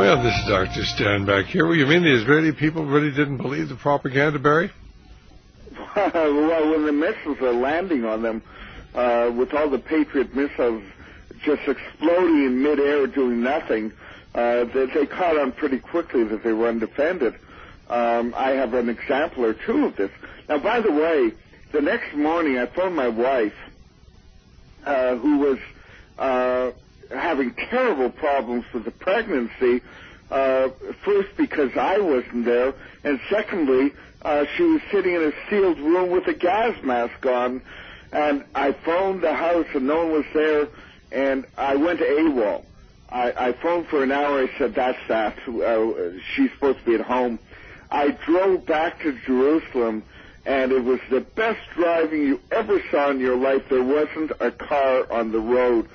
Well, this is Dr. Stan back here. Well, you mean the Israeli people really didn't believe the propaganda, Barry? Well, when the missiles are landing on them, with all the Patriot missiles just exploding in midair doing nothing, they caught on pretty quickly that they were undefended. I have an example or two of this. Now, by the way, the next morning I phoned my wife, who was having terrible problems with the pregnancy, first because I wasn't there, and secondly, she was sitting in a sealed room with a gas mask on, and I phoned the house and no one was there, and I went to AWOL. I phoned for an hour. I said, that's that. She's supposed to be at home. I drove back to Jerusalem, and it was the best driving you ever saw in your life. There wasn't a car on the road.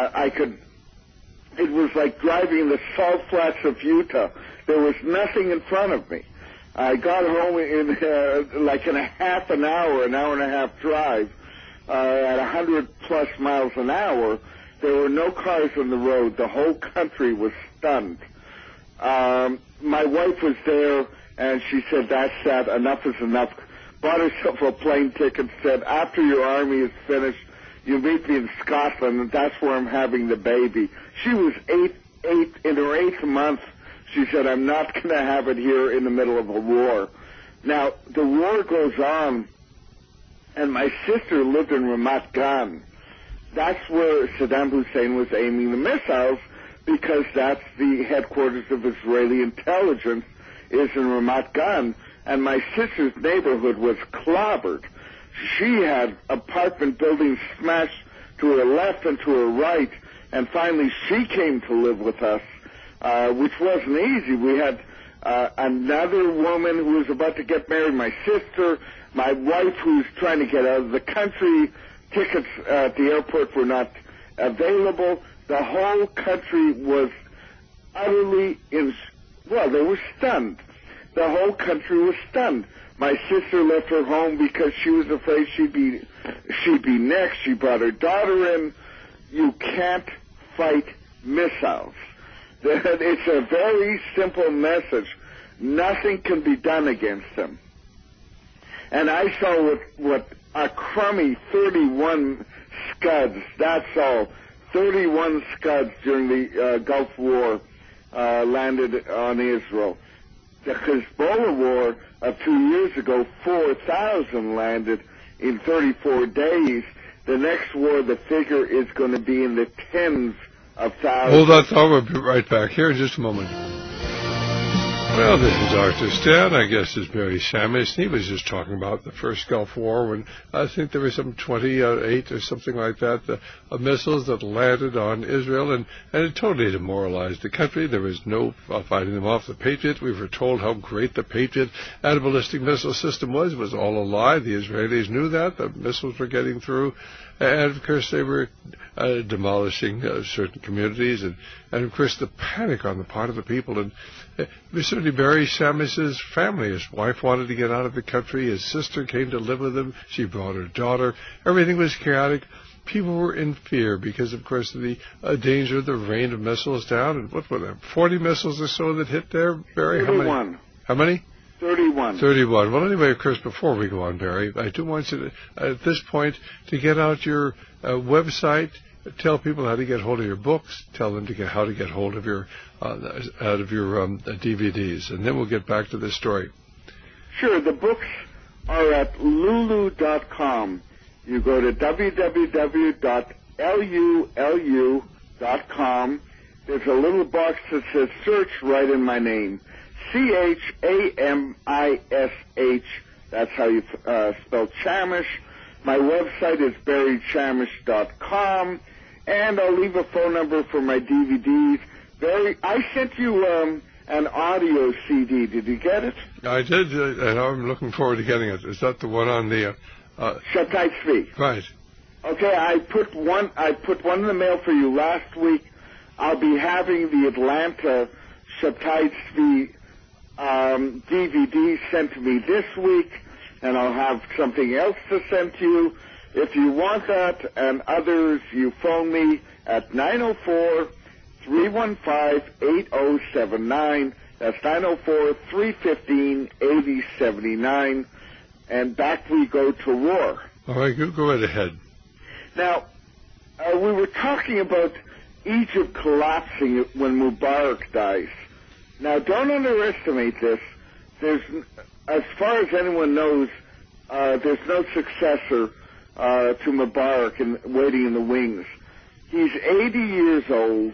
It was like driving in the salt flats of Utah. There was nothing in front of me. I got home in a half an hour and a half drive at 100+ miles an hour. There were no cars on the road. The whole country was stunned. My wife was there, and she said, that's that. Enough is enough. Bought herself a plane ticket, said, after your army is finished, you meet me in Scotland, and that's where I'm having the baby. She was in her 8th month. She said, I'm not going to have it here in the middle of a war. Now, the war goes on, and my sister lived in Ramat Gan. That's where Saddam Hussein was aiming the missiles, because that's the headquarters of Israeli intelligence, is in Ramat Gan. And my sister's neighborhood was clobbered. She had apartment buildings smashed to her left and to her right, and finally she came to live with us, which wasn't easy. We had another woman who was about to get married, my sister, my wife who's trying to get out of the country. Tickets at the airport were not available. The whole country was utterly they were stunned. The whole country was stunned. My sister left her home because she was afraid she'd be next. She brought her daughter in. You can't fight missiles. It's a very simple message. Nothing can be done against them. And I saw what a crummy 31 Scuds, that's all. 31 Scuds during the Gulf War landed on Israel. The Hezbollah war of 2 years ago, 4,000 landed in 34 days. The next war, the figure is going to be in the tens of thousands. Hold that thought. We'll be right back here in just a moment. Well, this is Dr. Stan. I guess it's Barry Samis. He was just talking about the first Gulf War when I think there were some 28 or something like that, missiles that landed on Israel, and it totally demoralized the country. There was no fighting them off. The Patriot, we were told how great the Patriot anti-ballistic missile system was. It was all a lie. The Israelis knew that. The missiles were getting through. And, of course, they were demolishing certain communities. And, of course, the panic on the part of the people. And certainly Barry Samis' family, his wife wanted to get out of the country. His sister came to live with him. She brought her daughter. Everything was chaotic. People were in fear because, of course, of the danger of the rain of missiles down. And what were there, 40 missiles or so that hit there, Barry? 31. How many? 31. 31. Well, anyway, of course, before we go on, Barry, I do want you to, at this point, to get out your website, tell people how to get hold of your books, tell them how to get hold of your DVDs, and then we'll get back to this story. Sure. The books are at lulu.com. You go to www.lulu.com. There's a little box that says search right in my name. Chamish, that's how you spell Chamish. My website is barrychamish.com, and I'll leave a phone number for my DVDs. Barry, I sent you an audio CD. Did you get it? I did, and I'm looking forward to getting it. Is that the one on the... Shabtai Tzvi. Right. Okay, I put one in the mail for you last week. I'll be having the Atlanta Shabtai Tzvi DVD sent to me this week, and I'll have something else to send to you. If you want that and others, you phone me at 904-382-5555. 315-8079. That's 904-315-8079. And back we go to war. All right, go right ahead. Now, we were talking about Egypt collapsing when Mubarak dies. Now, don't underestimate this. There's, as far as anyone knows, there's no successor to Mubarak waiting in the wings. He's 80 years old.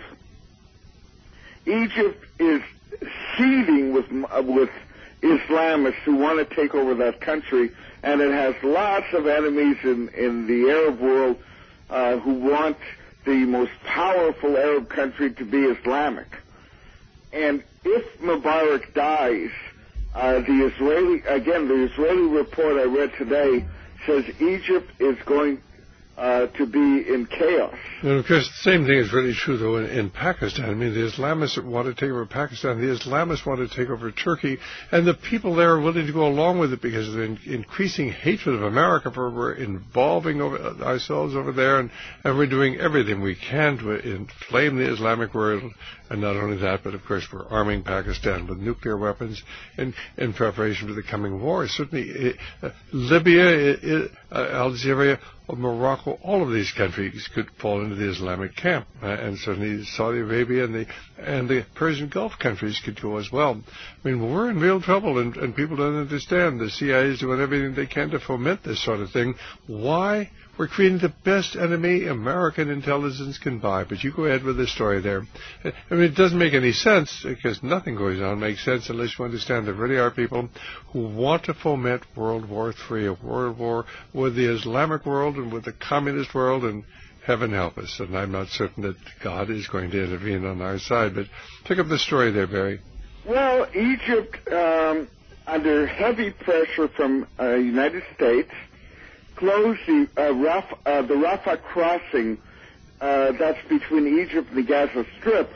Egypt is seething with Islamists who want to take over that country, and it has lots of enemies in the Arab world who want the most powerful Arab country to be Islamic. And if Mubarak dies, the Israeli report I read today says Egypt is going to be in chaos. And of course, the same thing is really true, though, in Pakistan. I mean, the Islamists want to take over Pakistan. The Islamists want to take over Turkey. And the people there are willing to go along with it because of the increasing hatred of America for we're involving ourselves over there, and we're doing everything we can to inflame the Islamic world. And not only that, but of course we're arming Pakistan with nuclear weapons in preparation for the coming war. Certainly Libya, Algeria, Morocco, all of these countries could fall into the Islamic camp. And certainly Saudi Arabia and the Persian Gulf countries could go as well. I mean, we're in real trouble, and people don't understand. The CIA is doing everything they can to foment this sort of thing. Why? We're creating the best enemy American intelligence can buy. But you go ahead with the story there. I mean, it doesn't make any sense, because nothing goes on makes sense unless you understand there really are people who want to foment World War III, a world war with the Islamic world and with the communist world, and heaven help us. And I'm not certain that God is going to intervene on our side. But pick up the story there, Barry. Well, Egypt, under heavy pressure from the United States, closed the Rafah crossing that's between Egypt and the Gaza Strip.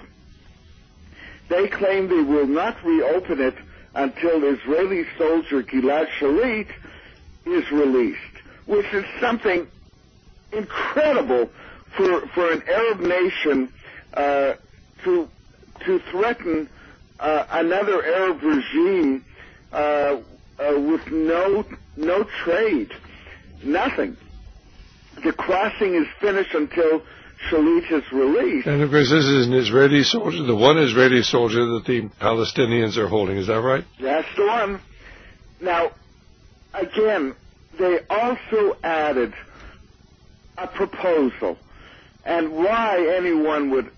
They claim they will not reopen it until Israeli soldier Gilad Shalit is released, which is something incredible for an Arab nation to threaten another Arab regime with no trade. Nothing. The crossing is finished until Shalit is released. And of course, this is an Israeli soldier, the one Israeli soldier that the Palestinians are holding. Is that right? That's the one. Now, again, they also added a proposal. And why anyone would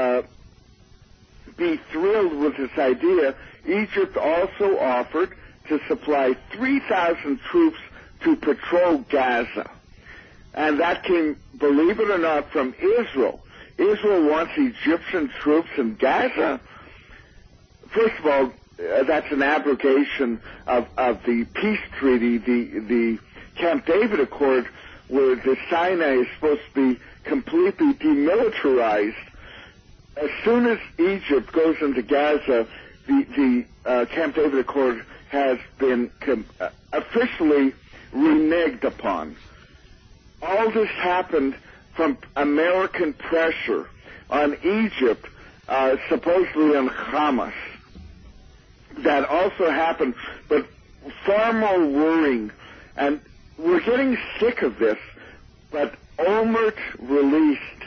be thrilled with this idea, Egypt also offered to supply 3,000 troops to patrol Gaza. And that came, believe it or not, from Israel. Israel wants Egyptian troops in Gaza. First of all, that's an abrogation of the peace treaty, the Camp David Accord, where the Sinai is supposed to be completely demilitarized. As soon as Egypt goes into Gaza, the Camp David Accord has been officially reneged upon. All this happened from American pressure on Egypt, supposedly on Hamas. That also happened, but far more worrying, and we're getting sick of this, but Olmert released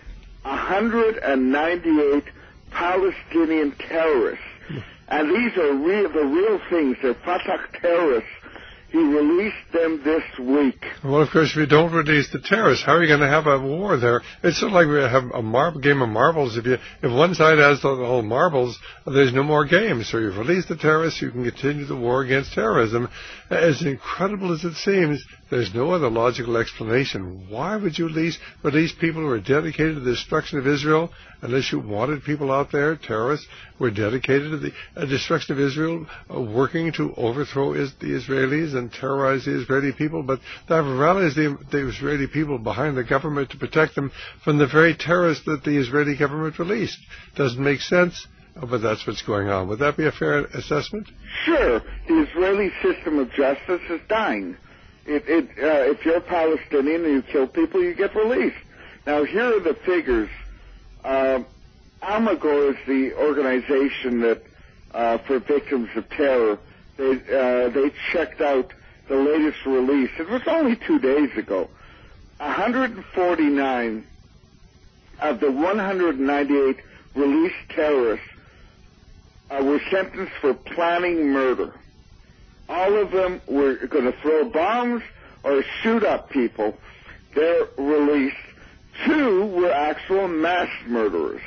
198 Palestinian terrorists, and these are the real things. They're Fatah terrorists. He released them this week. Well, of course, if you don't release the terrorists, how are you going to have a war there? It's sort of like we have a game of marbles. If one side has the whole marbles, there's no more games. So you've released the terrorists, you can continue the war against terrorism. As incredible as it seems, there's no other logical explanation. Why would you release people who are dedicated to the destruction of Israel unless you wanted people out there, terrorists, who are dedicated to the destruction of Israel, working to overthrow the Israelis and terrorize the Israeli people? But that rallies the Israeli people behind the government to protect them from the very terrorists that the Israeli government released. Doesn't make sense, but that's what's going on. Would that be a fair assessment? Sure. The Israeli system of justice is dying. If you're Palestinian and you kill people, you get released. Now, here are the figures. Almagor is the organization that for victims of terror. They checked out the latest release. It was only 2 days ago. 149 of the 198 released terrorists were sentenced for planning murder. All of them were going to throw bombs or shoot up people. They're released. 2 were actual mass murderers.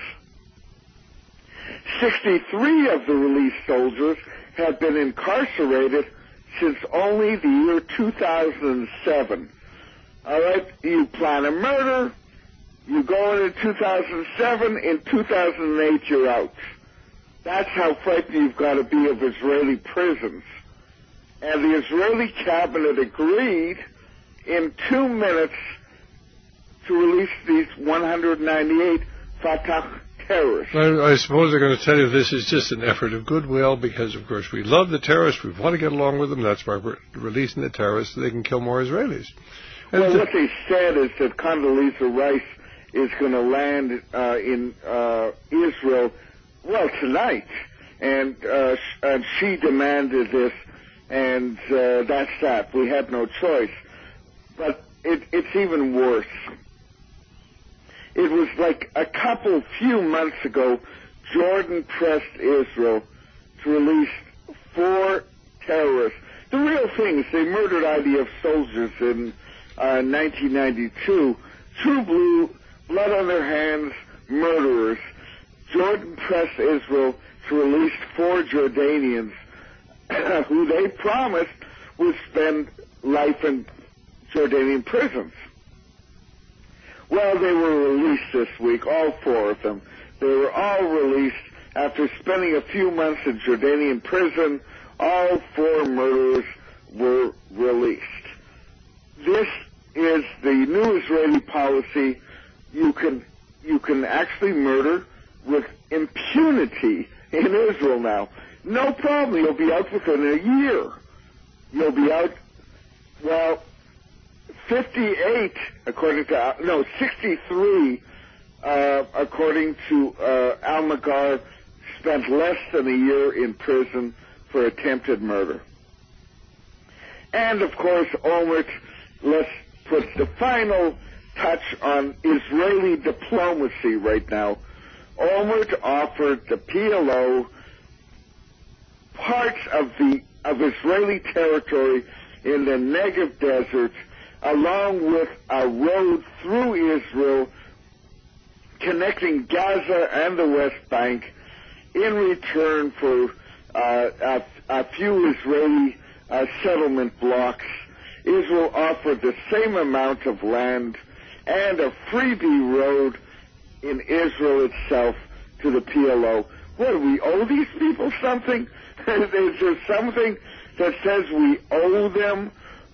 63 of the released soldiers have been incarcerated since only the year 2007. All right, you plan a murder, you go in 2007, in 2008 you're out. That's how frightened you've got to be of Israeli prisons. And the Israeli cabinet agreed in 2 minutes to release these 198 Fatah terrorists. I suppose they're going to tell you this is just an effort of goodwill because, of course, we love the terrorists. We want to get along with them. That's why we're releasing the terrorists so they can kill more Israelis. And well, what they said is that Condoleezza Rice is going to land in Israel, well, tonight. And she demanded this, and that's that. We had no choice. But it's even worse. It was like a few months ago, Jordan pressed Israel to release 4 terrorists. The real thing is they murdered IDF soldiers in 1992. True blue, blood on their hands, murderers. Jordan pressed Israel to release 4 Jordanians who they promised would spend life in Jordanian prisons. Well, they were released this week, all 4 of them. They were all released after spending a few months in Jordanian prison. All 4 murderers were released. This is the new Israeli policy. You can actually murder with impunity in Israel now. No problem. You'll be out within a year. You'll be out, well, 58, 63, according to Almagar, spent less than a year in prison for attempted murder. And, of course, Olmert, let's put the final touch on Israeli diplomacy right now. Olmert offered the PLO parts of Israeli territory in the Negev desert, along with a road through Israel connecting Gaza and the West Bank, in return for a few Israeli settlement blocks. Israel offered the same amount of land and a freebie road in Israel itself to the PLO. What, do we owe these people something? Is there something that says we owe them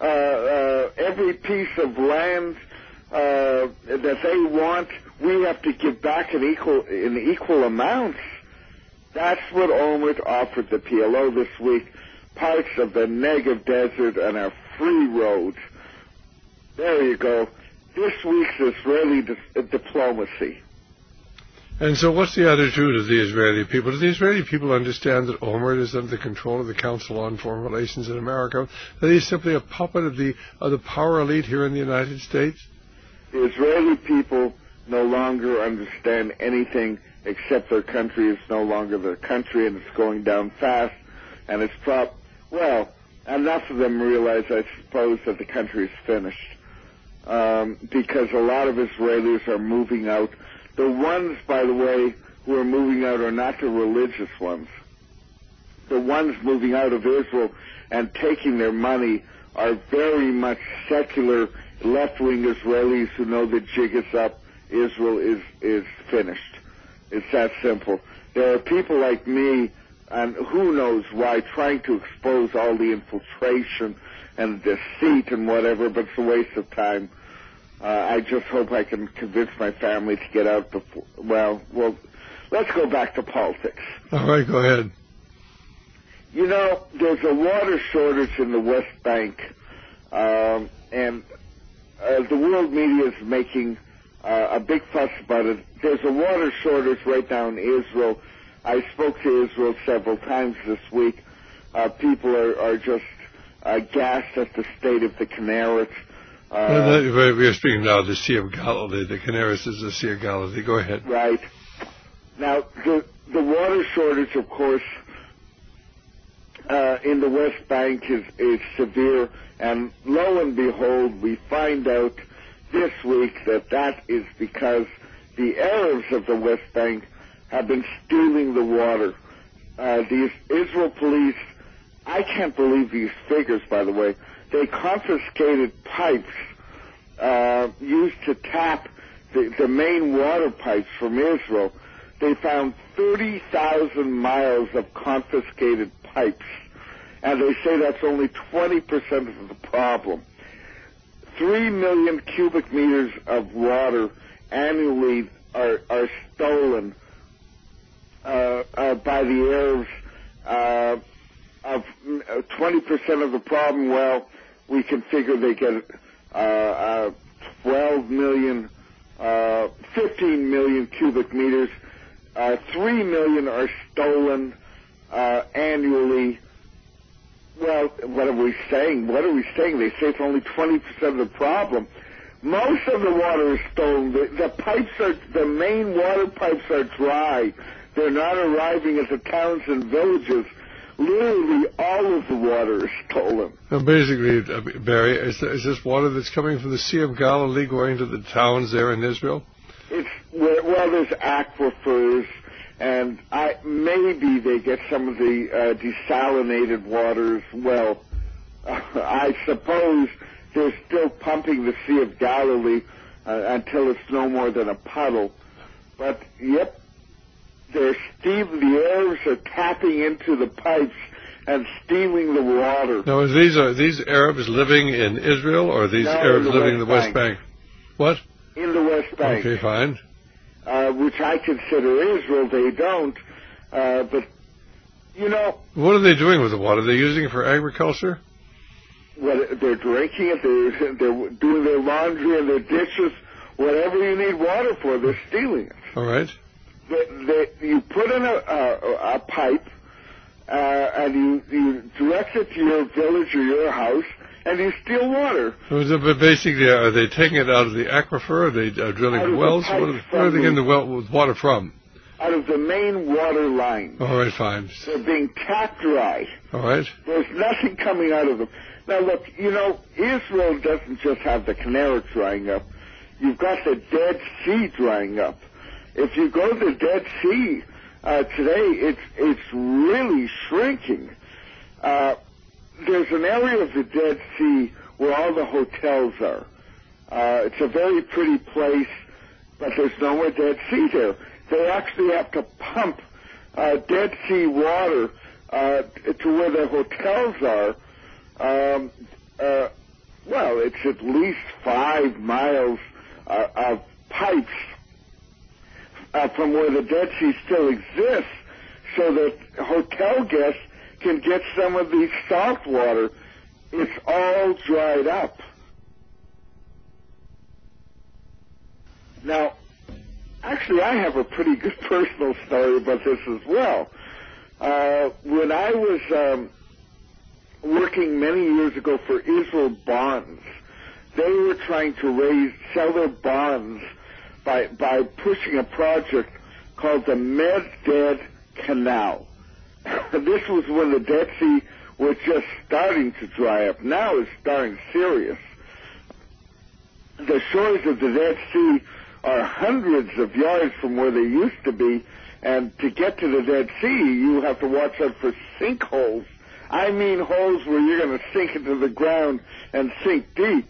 every piece of land that they want? We have to give back in equal amounts. That's what Olmert offered the PLO this week, parts of the Negev desert and our free roads. There you go. This week's Israeli diplomacy. And so what's the attitude of the Israeli people? Do the Israeli people understand that Olmert is under the control of the Council on Foreign Relations in America, that he's simply a puppet of the power elite here in the United States? The Israeli people no longer understand anything except their country is no longer their country and it's going down fast. And it's well, enough of them realize, I suppose, that the country is finished. Because a lot of Israelis are moving out. The ones, by the way, who are moving out are not the religious ones. The ones moving out of Israel and taking their money are very much secular, left-wing Israelis who know the jig is up. Israel is finished. It's that simple. There are people like me, and who knows why, trying to expose all the infiltration and deceit and whatever, but it's a waste of time. I just hope I can convince my family to get out before. Well, let's go back to politics. All right, go ahead. You know, there's a water shortage in the West Bank, and the world media is making a big fuss about it. There's a water shortage right now in Israel. I spoke to Israel several times this week. People are just aghast at the state of the Kineret. We are speaking now of the Sea of Galilee. The Kineret is the Sea of Galilee. Go ahead. Right. Now, the water shortage, of course, in the West Bank is severe, and lo and behold, we find out this week that is because the Arabs of the West Bank have been stealing the water. The Israel police, I can't believe these figures, by the way. They confiscated pipes used to tap the main water pipes from Israel. They found 30,000 miles of confiscated pipes, and they say that's only 20% of the problem. 3 million cubic meters of water annually are stolen by the Arabs. Of 20% of the problem, well, we can figure they get 12 million, 15 million cubic meters. 3 million are stolen annually. Well, what are we saying? They say it's only 20% of the problem. Most of the water is stolen. The main water pipes are dry. They're not arriving at the towns and villages. Literally all of the water is stolen. Now, basically, Barry, is this water that's coming from the Sea of Galilee going to the towns there in Israel? Well, there's aquifers, and maybe they get some of the desalinated water as well. I suppose they're still pumping the Sea of Galilee until it's no more than a puddle. But, yep, the Arabs are tapping into the pipes and stealing the water. Now, are these Arabs living in Israel, or are these Arabs living in the West Bank? What? In the West Bank. Okay, fine. Which I consider Israel. They don't. But, you know... What are they doing with the water? Are they using it for agriculture? Well, they're drinking it. They're doing their laundry and their dishes. Whatever you need water for, they're stealing it. All right. You put in a pipe, and you direct it to your village or your house, and you steal water. But basically, are they taking it out of the aquifer? Are they drilling wells? Where are they getting the water from? Out of the main water line. All right, fine. They're being tapped dry. All right. There's nothing coming out of them. Now, look, Israel doesn't just have the Kineret drying up. You've got the Dead Sea drying up. If you go to the Dead Sea today, it's really shrinking. There's an area of the Dead Sea where all the hotels are. It's a very pretty place, but there's no more Dead Sea there. They actually have to pump Dead Sea water to where the hotels are. Well, it's at least 5 miles of pipes from where the Dead Sea still exists, so that hotel guests can get some of the salt water. It's all dried up. Now, actually, I have a pretty good personal story about this as well. When I was working many years ago for Israel Bonds, they were trying to sell their bonds by pushing a project called the Mezded Canal. This was when the Dead Sea was just starting to dry up. Now it's starting serious. The shores of the Dead Sea are hundreds of yards from where they used to be, and to get to the Dead Sea, you have to watch out for sinkholes. I mean holes where you're going to sink into the ground and sink deep.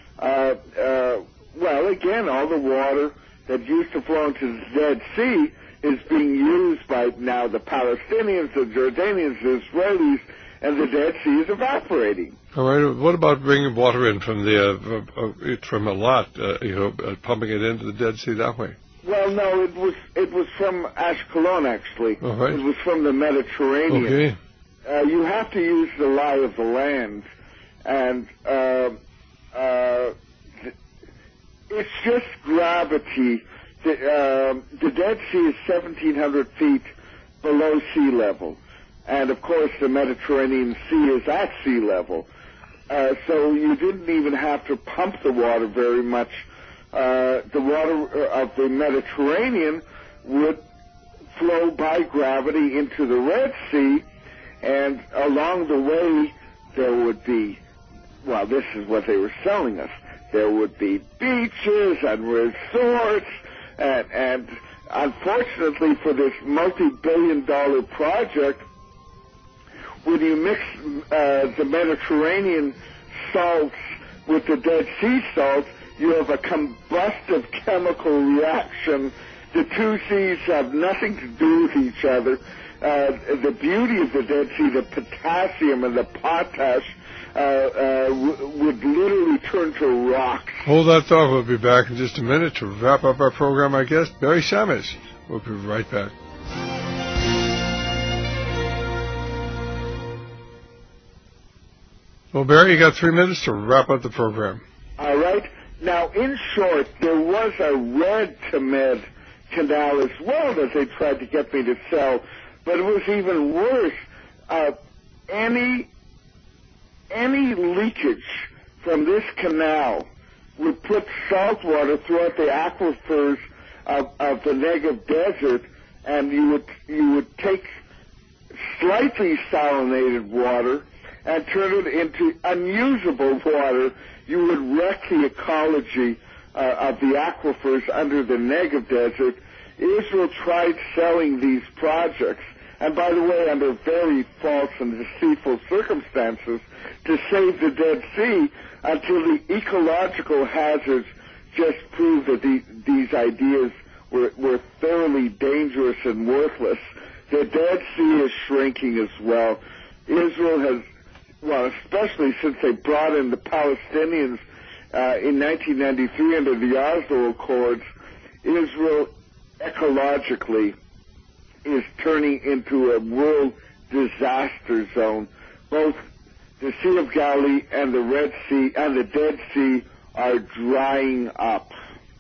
Well, again, all the water that used to flow into the Dead Sea is being used by now the Palestinians, the Jordanians, the Israelis, and the Dead Sea is evaporating. All right. What about bringing water in from from a lot, pumping it into the Dead Sea that way? Well, no, it was from Ashkelon, actually. All right. It was from the Mediterranean. Okay. You have to use the lie of the land, and It's just gravity. The Dead Sea is 1,700 feet below sea level. And, of course, the Mediterranean Sea is at sea level. So you didn't even have to pump the water very much. The water of the Mediterranean would flow by gravity into the Red Sea, and along the way there would be, well, this is what they were selling us. There would be beaches and resorts, and unfortunately for this multi-billion-dollar project, when you mix the Mediterranean salts with the Dead Sea salts, you have a combustive chemical reaction. The two seas have nothing to do with each other. The beauty of the Dead Sea, the potassium and the potash, would literally turn to rocks. Hold that thought. We'll be back in just a minute to wrap up our program. Our guest, Barry Shamish. We'll be right back. Well, Barry, you got 3 minutes to wrap up the program. All right. Now, in short, there was a Red to Med canal as well that they tried to get me to sell, but it was even worse. Any leakage from this canal would put salt water throughout the aquifers of the Negev desert, and you would take slightly salinated water and turn it into unusable water. You would wreck the ecology of the aquifers under the Negev desert. Israel tried selling these projects, and by the way, under very false and deceitful circumstances, to save the Dead Sea, until the ecological hazards just proved that these ideas were thoroughly dangerous and worthless. The Dead Sea is shrinking as well. Israel has, well, especially since they brought in the Palestinians in 1993 under the Oslo Accords, Israel ecologically is turning into a world disaster zone. Both the Sea of Galilee and the Red Sea and the Dead Sea are drying up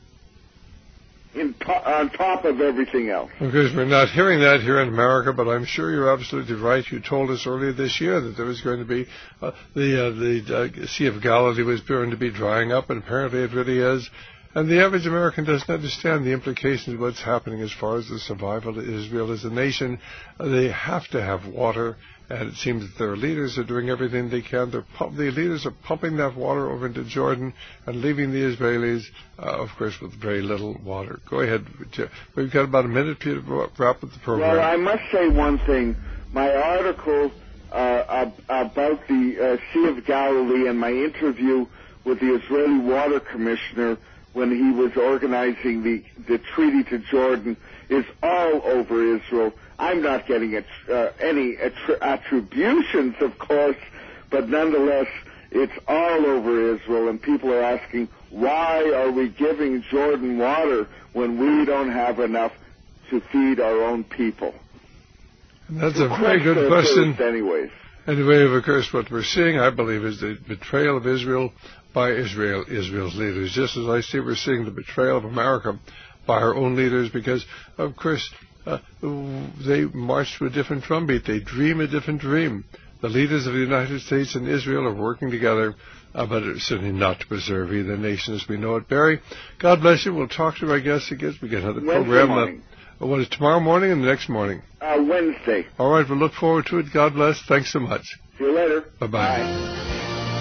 on top of everything else. Because we're not hearing that here in America, but I'm sure you're absolutely right. You told us earlier this year that there was going to be the Sea of Galilee was going to be drying up, and apparently it really is. And the average American doesn't understand the implications of what's happening as far as the survival of Israel as a nation. They have to have water, and it seems that their leaders are doing everything they can. The leaders are pumping that water over into Jordan and leaving the Israelis, of course, with very little water. Go ahead. We've got about a minute to wrap up the program. Well, I must say one thing. My article about the Sea of Galilee and my interview with the Israeli Water Commissioner when he was organizing the treaty to Jordan is all over Israel. I'm not getting any attributions, of course, but nonetheless, it's all over Israel, and people are asking, why are we giving Jordan water when we don't have enough to feed our own people? And that's a very good question. Anyways. Anyway, of course, what we're seeing, I believe, is the betrayal of Israel by Israel's leaders, just as I see we're seeing the betrayal of America by our own leaders, because, of course, they march to a different drumbeat. They dream a different dream. The leaders of the United States and Israel are working together, but it's certainly not to preserve either nation as we know it. Barry, God bless you. We'll talk to our guests again. We get another program. What is tomorrow morning and the next morning? Wednesday. All right, we'll look forward to it. God bless. Thanks so much. See you later. Bye-bye. Bye.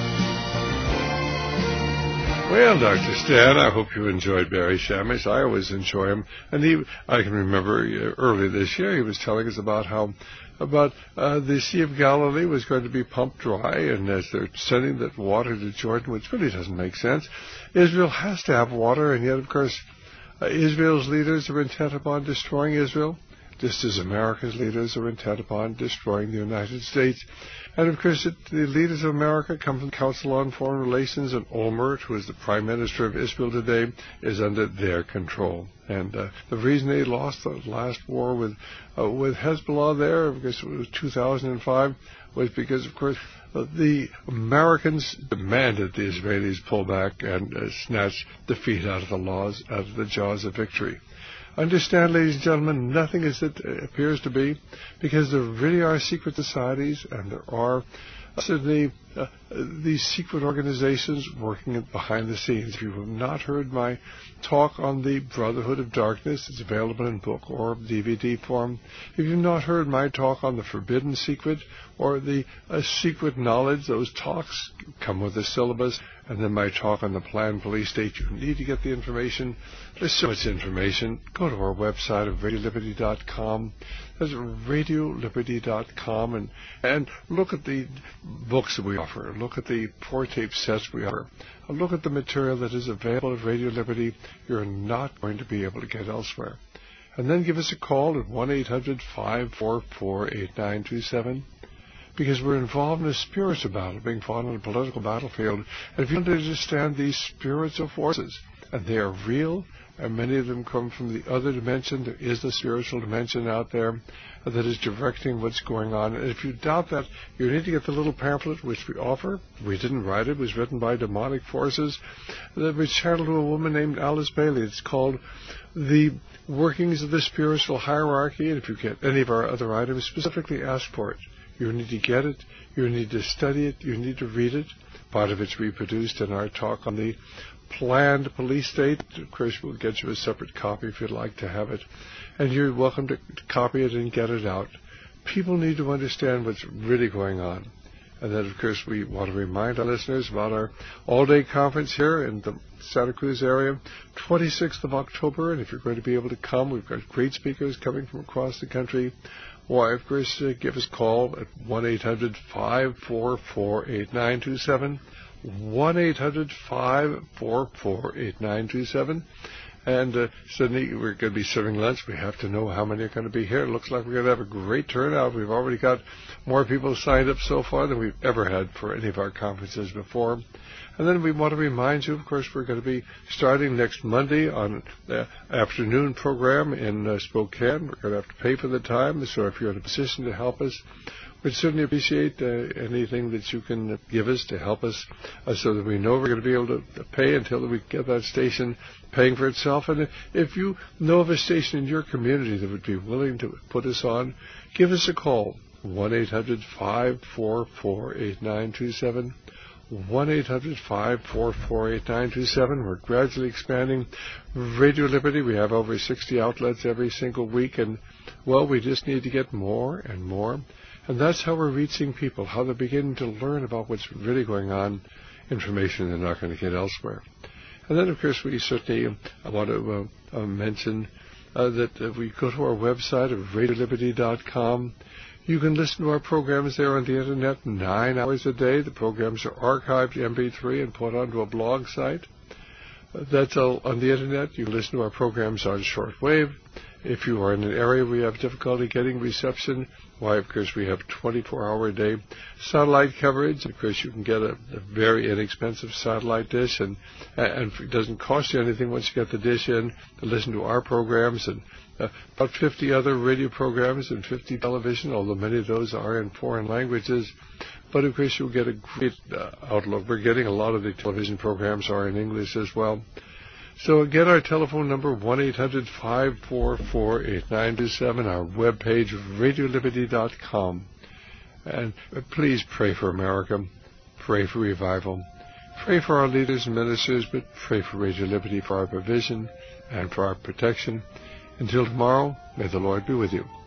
Well, Dr. Stan, I hope you enjoyed Barry Shamish. I always enjoy him. And I can remember early this year he was telling us about how the Sea of Galilee was going to be pumped dry, and as they're sending that water to Jordan, which really doesn't make sense. Israel has to have water, and yet, of course, Israel's leaders are intent upon destroying Israel, just as America's leaders are intent upon destroying the United States. And, of course, the leaders of America come from the Council on Foreign Relations, and Olmert, who is the Prime Minister of Israel today, is under their control. And the reason they lost the last war with Hezbollah there, because it was 2005, was because, of course, the Americans demanded the Israelis pull back and snatch defeat out of the jaws of victory. Understand, ladies and gentlemen, nothing is as it appears to be, because there really are secret societies, and there are certainly these secret organizations working behind the scenes. If you have not heard my talk on the Brotherhood of Darkness, it's available in book or DVD form. If you've not heard my talk on the Forbidden Secret or the Secret Knowledge, those talks come with a syllabus. And then my talk on the planned police state. You need to get the information. There's so much information. Go to our website of RadioLiberty.com. That's RadioLiberty.com, and look at the books that we offer. Look at the 4-tape sets we offer. Look at the material that is available at Radio Liberty. You're not going to be able to get elsewhere. And then give us a call at 1-800-544-8927. Because we're involved in a spiritual battle, being fought on a political battlefield. And if you don't understand these spiritual forces, and they are real, and many of them come from the other dimension, there is a spiritual dimension out there that is directing what's going on. And if you doubt that, you need to get the little pamphlet which we offer. We didn't write it. It was written by demonic forces that was channeled to a woman named Alice Bailey. It's called The Workings of the Spiritual Hierarchy. And if you get any of our other items, specifically ask for it. You need to get it, you need to study it, you need to read it. Part of it's reproduced in our talk on the planned police state. Of course, we'll get you a separate copy if you'd like to have it. And you're welcome to copy it and get it out. People need to understand what's really going on. And then, of course, we want to remind our listeners about our all-day conference here in the Santa Cruz area, 26th of October. And if you're going to be able to come, we've got great speakers coming from across the country. Why, of course, give us a call at 1-800-544-8927, 1-800-544-8927. And Sydney, we're going to be serving lunch. We have to know how many are going to be here. It looks like we're going to have a great turnout. We've already got more people signed up so far than we've ever had for any of our conferences before. And then we want to remind you, of course, we're going to be starting next Monday on the afternoon program in Spokane. We're going to have to pay for the time, so if you're in a position to help us, we'd certainly appreciate anything that you can give us to help us so that we know we're going to be able to pay until we get that station paying for itself. And if you know of a station in your community that would be willing to put us on, give us a call, 1-800-544-8927. 1-800-544-8927. We're gradually expanding Radio Liberty. We have over 60 outlets every single week, and, well, we just need to get more and more. And that's how we're reaching people, how they're beginning to learn about what's really going on, information they're not going to get elsewhere. And then, of course, we certainly want to mention that if we go to our website of RadioLiberty.com, you can listen to our programs there on the Internet 9 hours a day. The programs are archived MP3 and put onto a blog site. That's all on the Internet. You can listen to our programs on shortwave. If you are in an area where you have difficulty getting reception, why, of course, we have 24-hour-a-day satellite coverage. Of course, you can get a very inexpensive satellite dish, and it doesn't cost you anything once you get the dish in to listen to our programs and about 50 other radio programs and 50 television, although many of those are in foreign languages. But, of course, you'll get a great outlook. We're getting a lot of the television programs are in English as well. So again, our telephone number, 1-800-544-8927, our webpage, RadioLiberty.com. And please pray for America. Pray for revival. Pray for our leaders and ministers, but pray for Radio Liberty for our provision and for our protection. Until tomorrow, may the Lord be with you.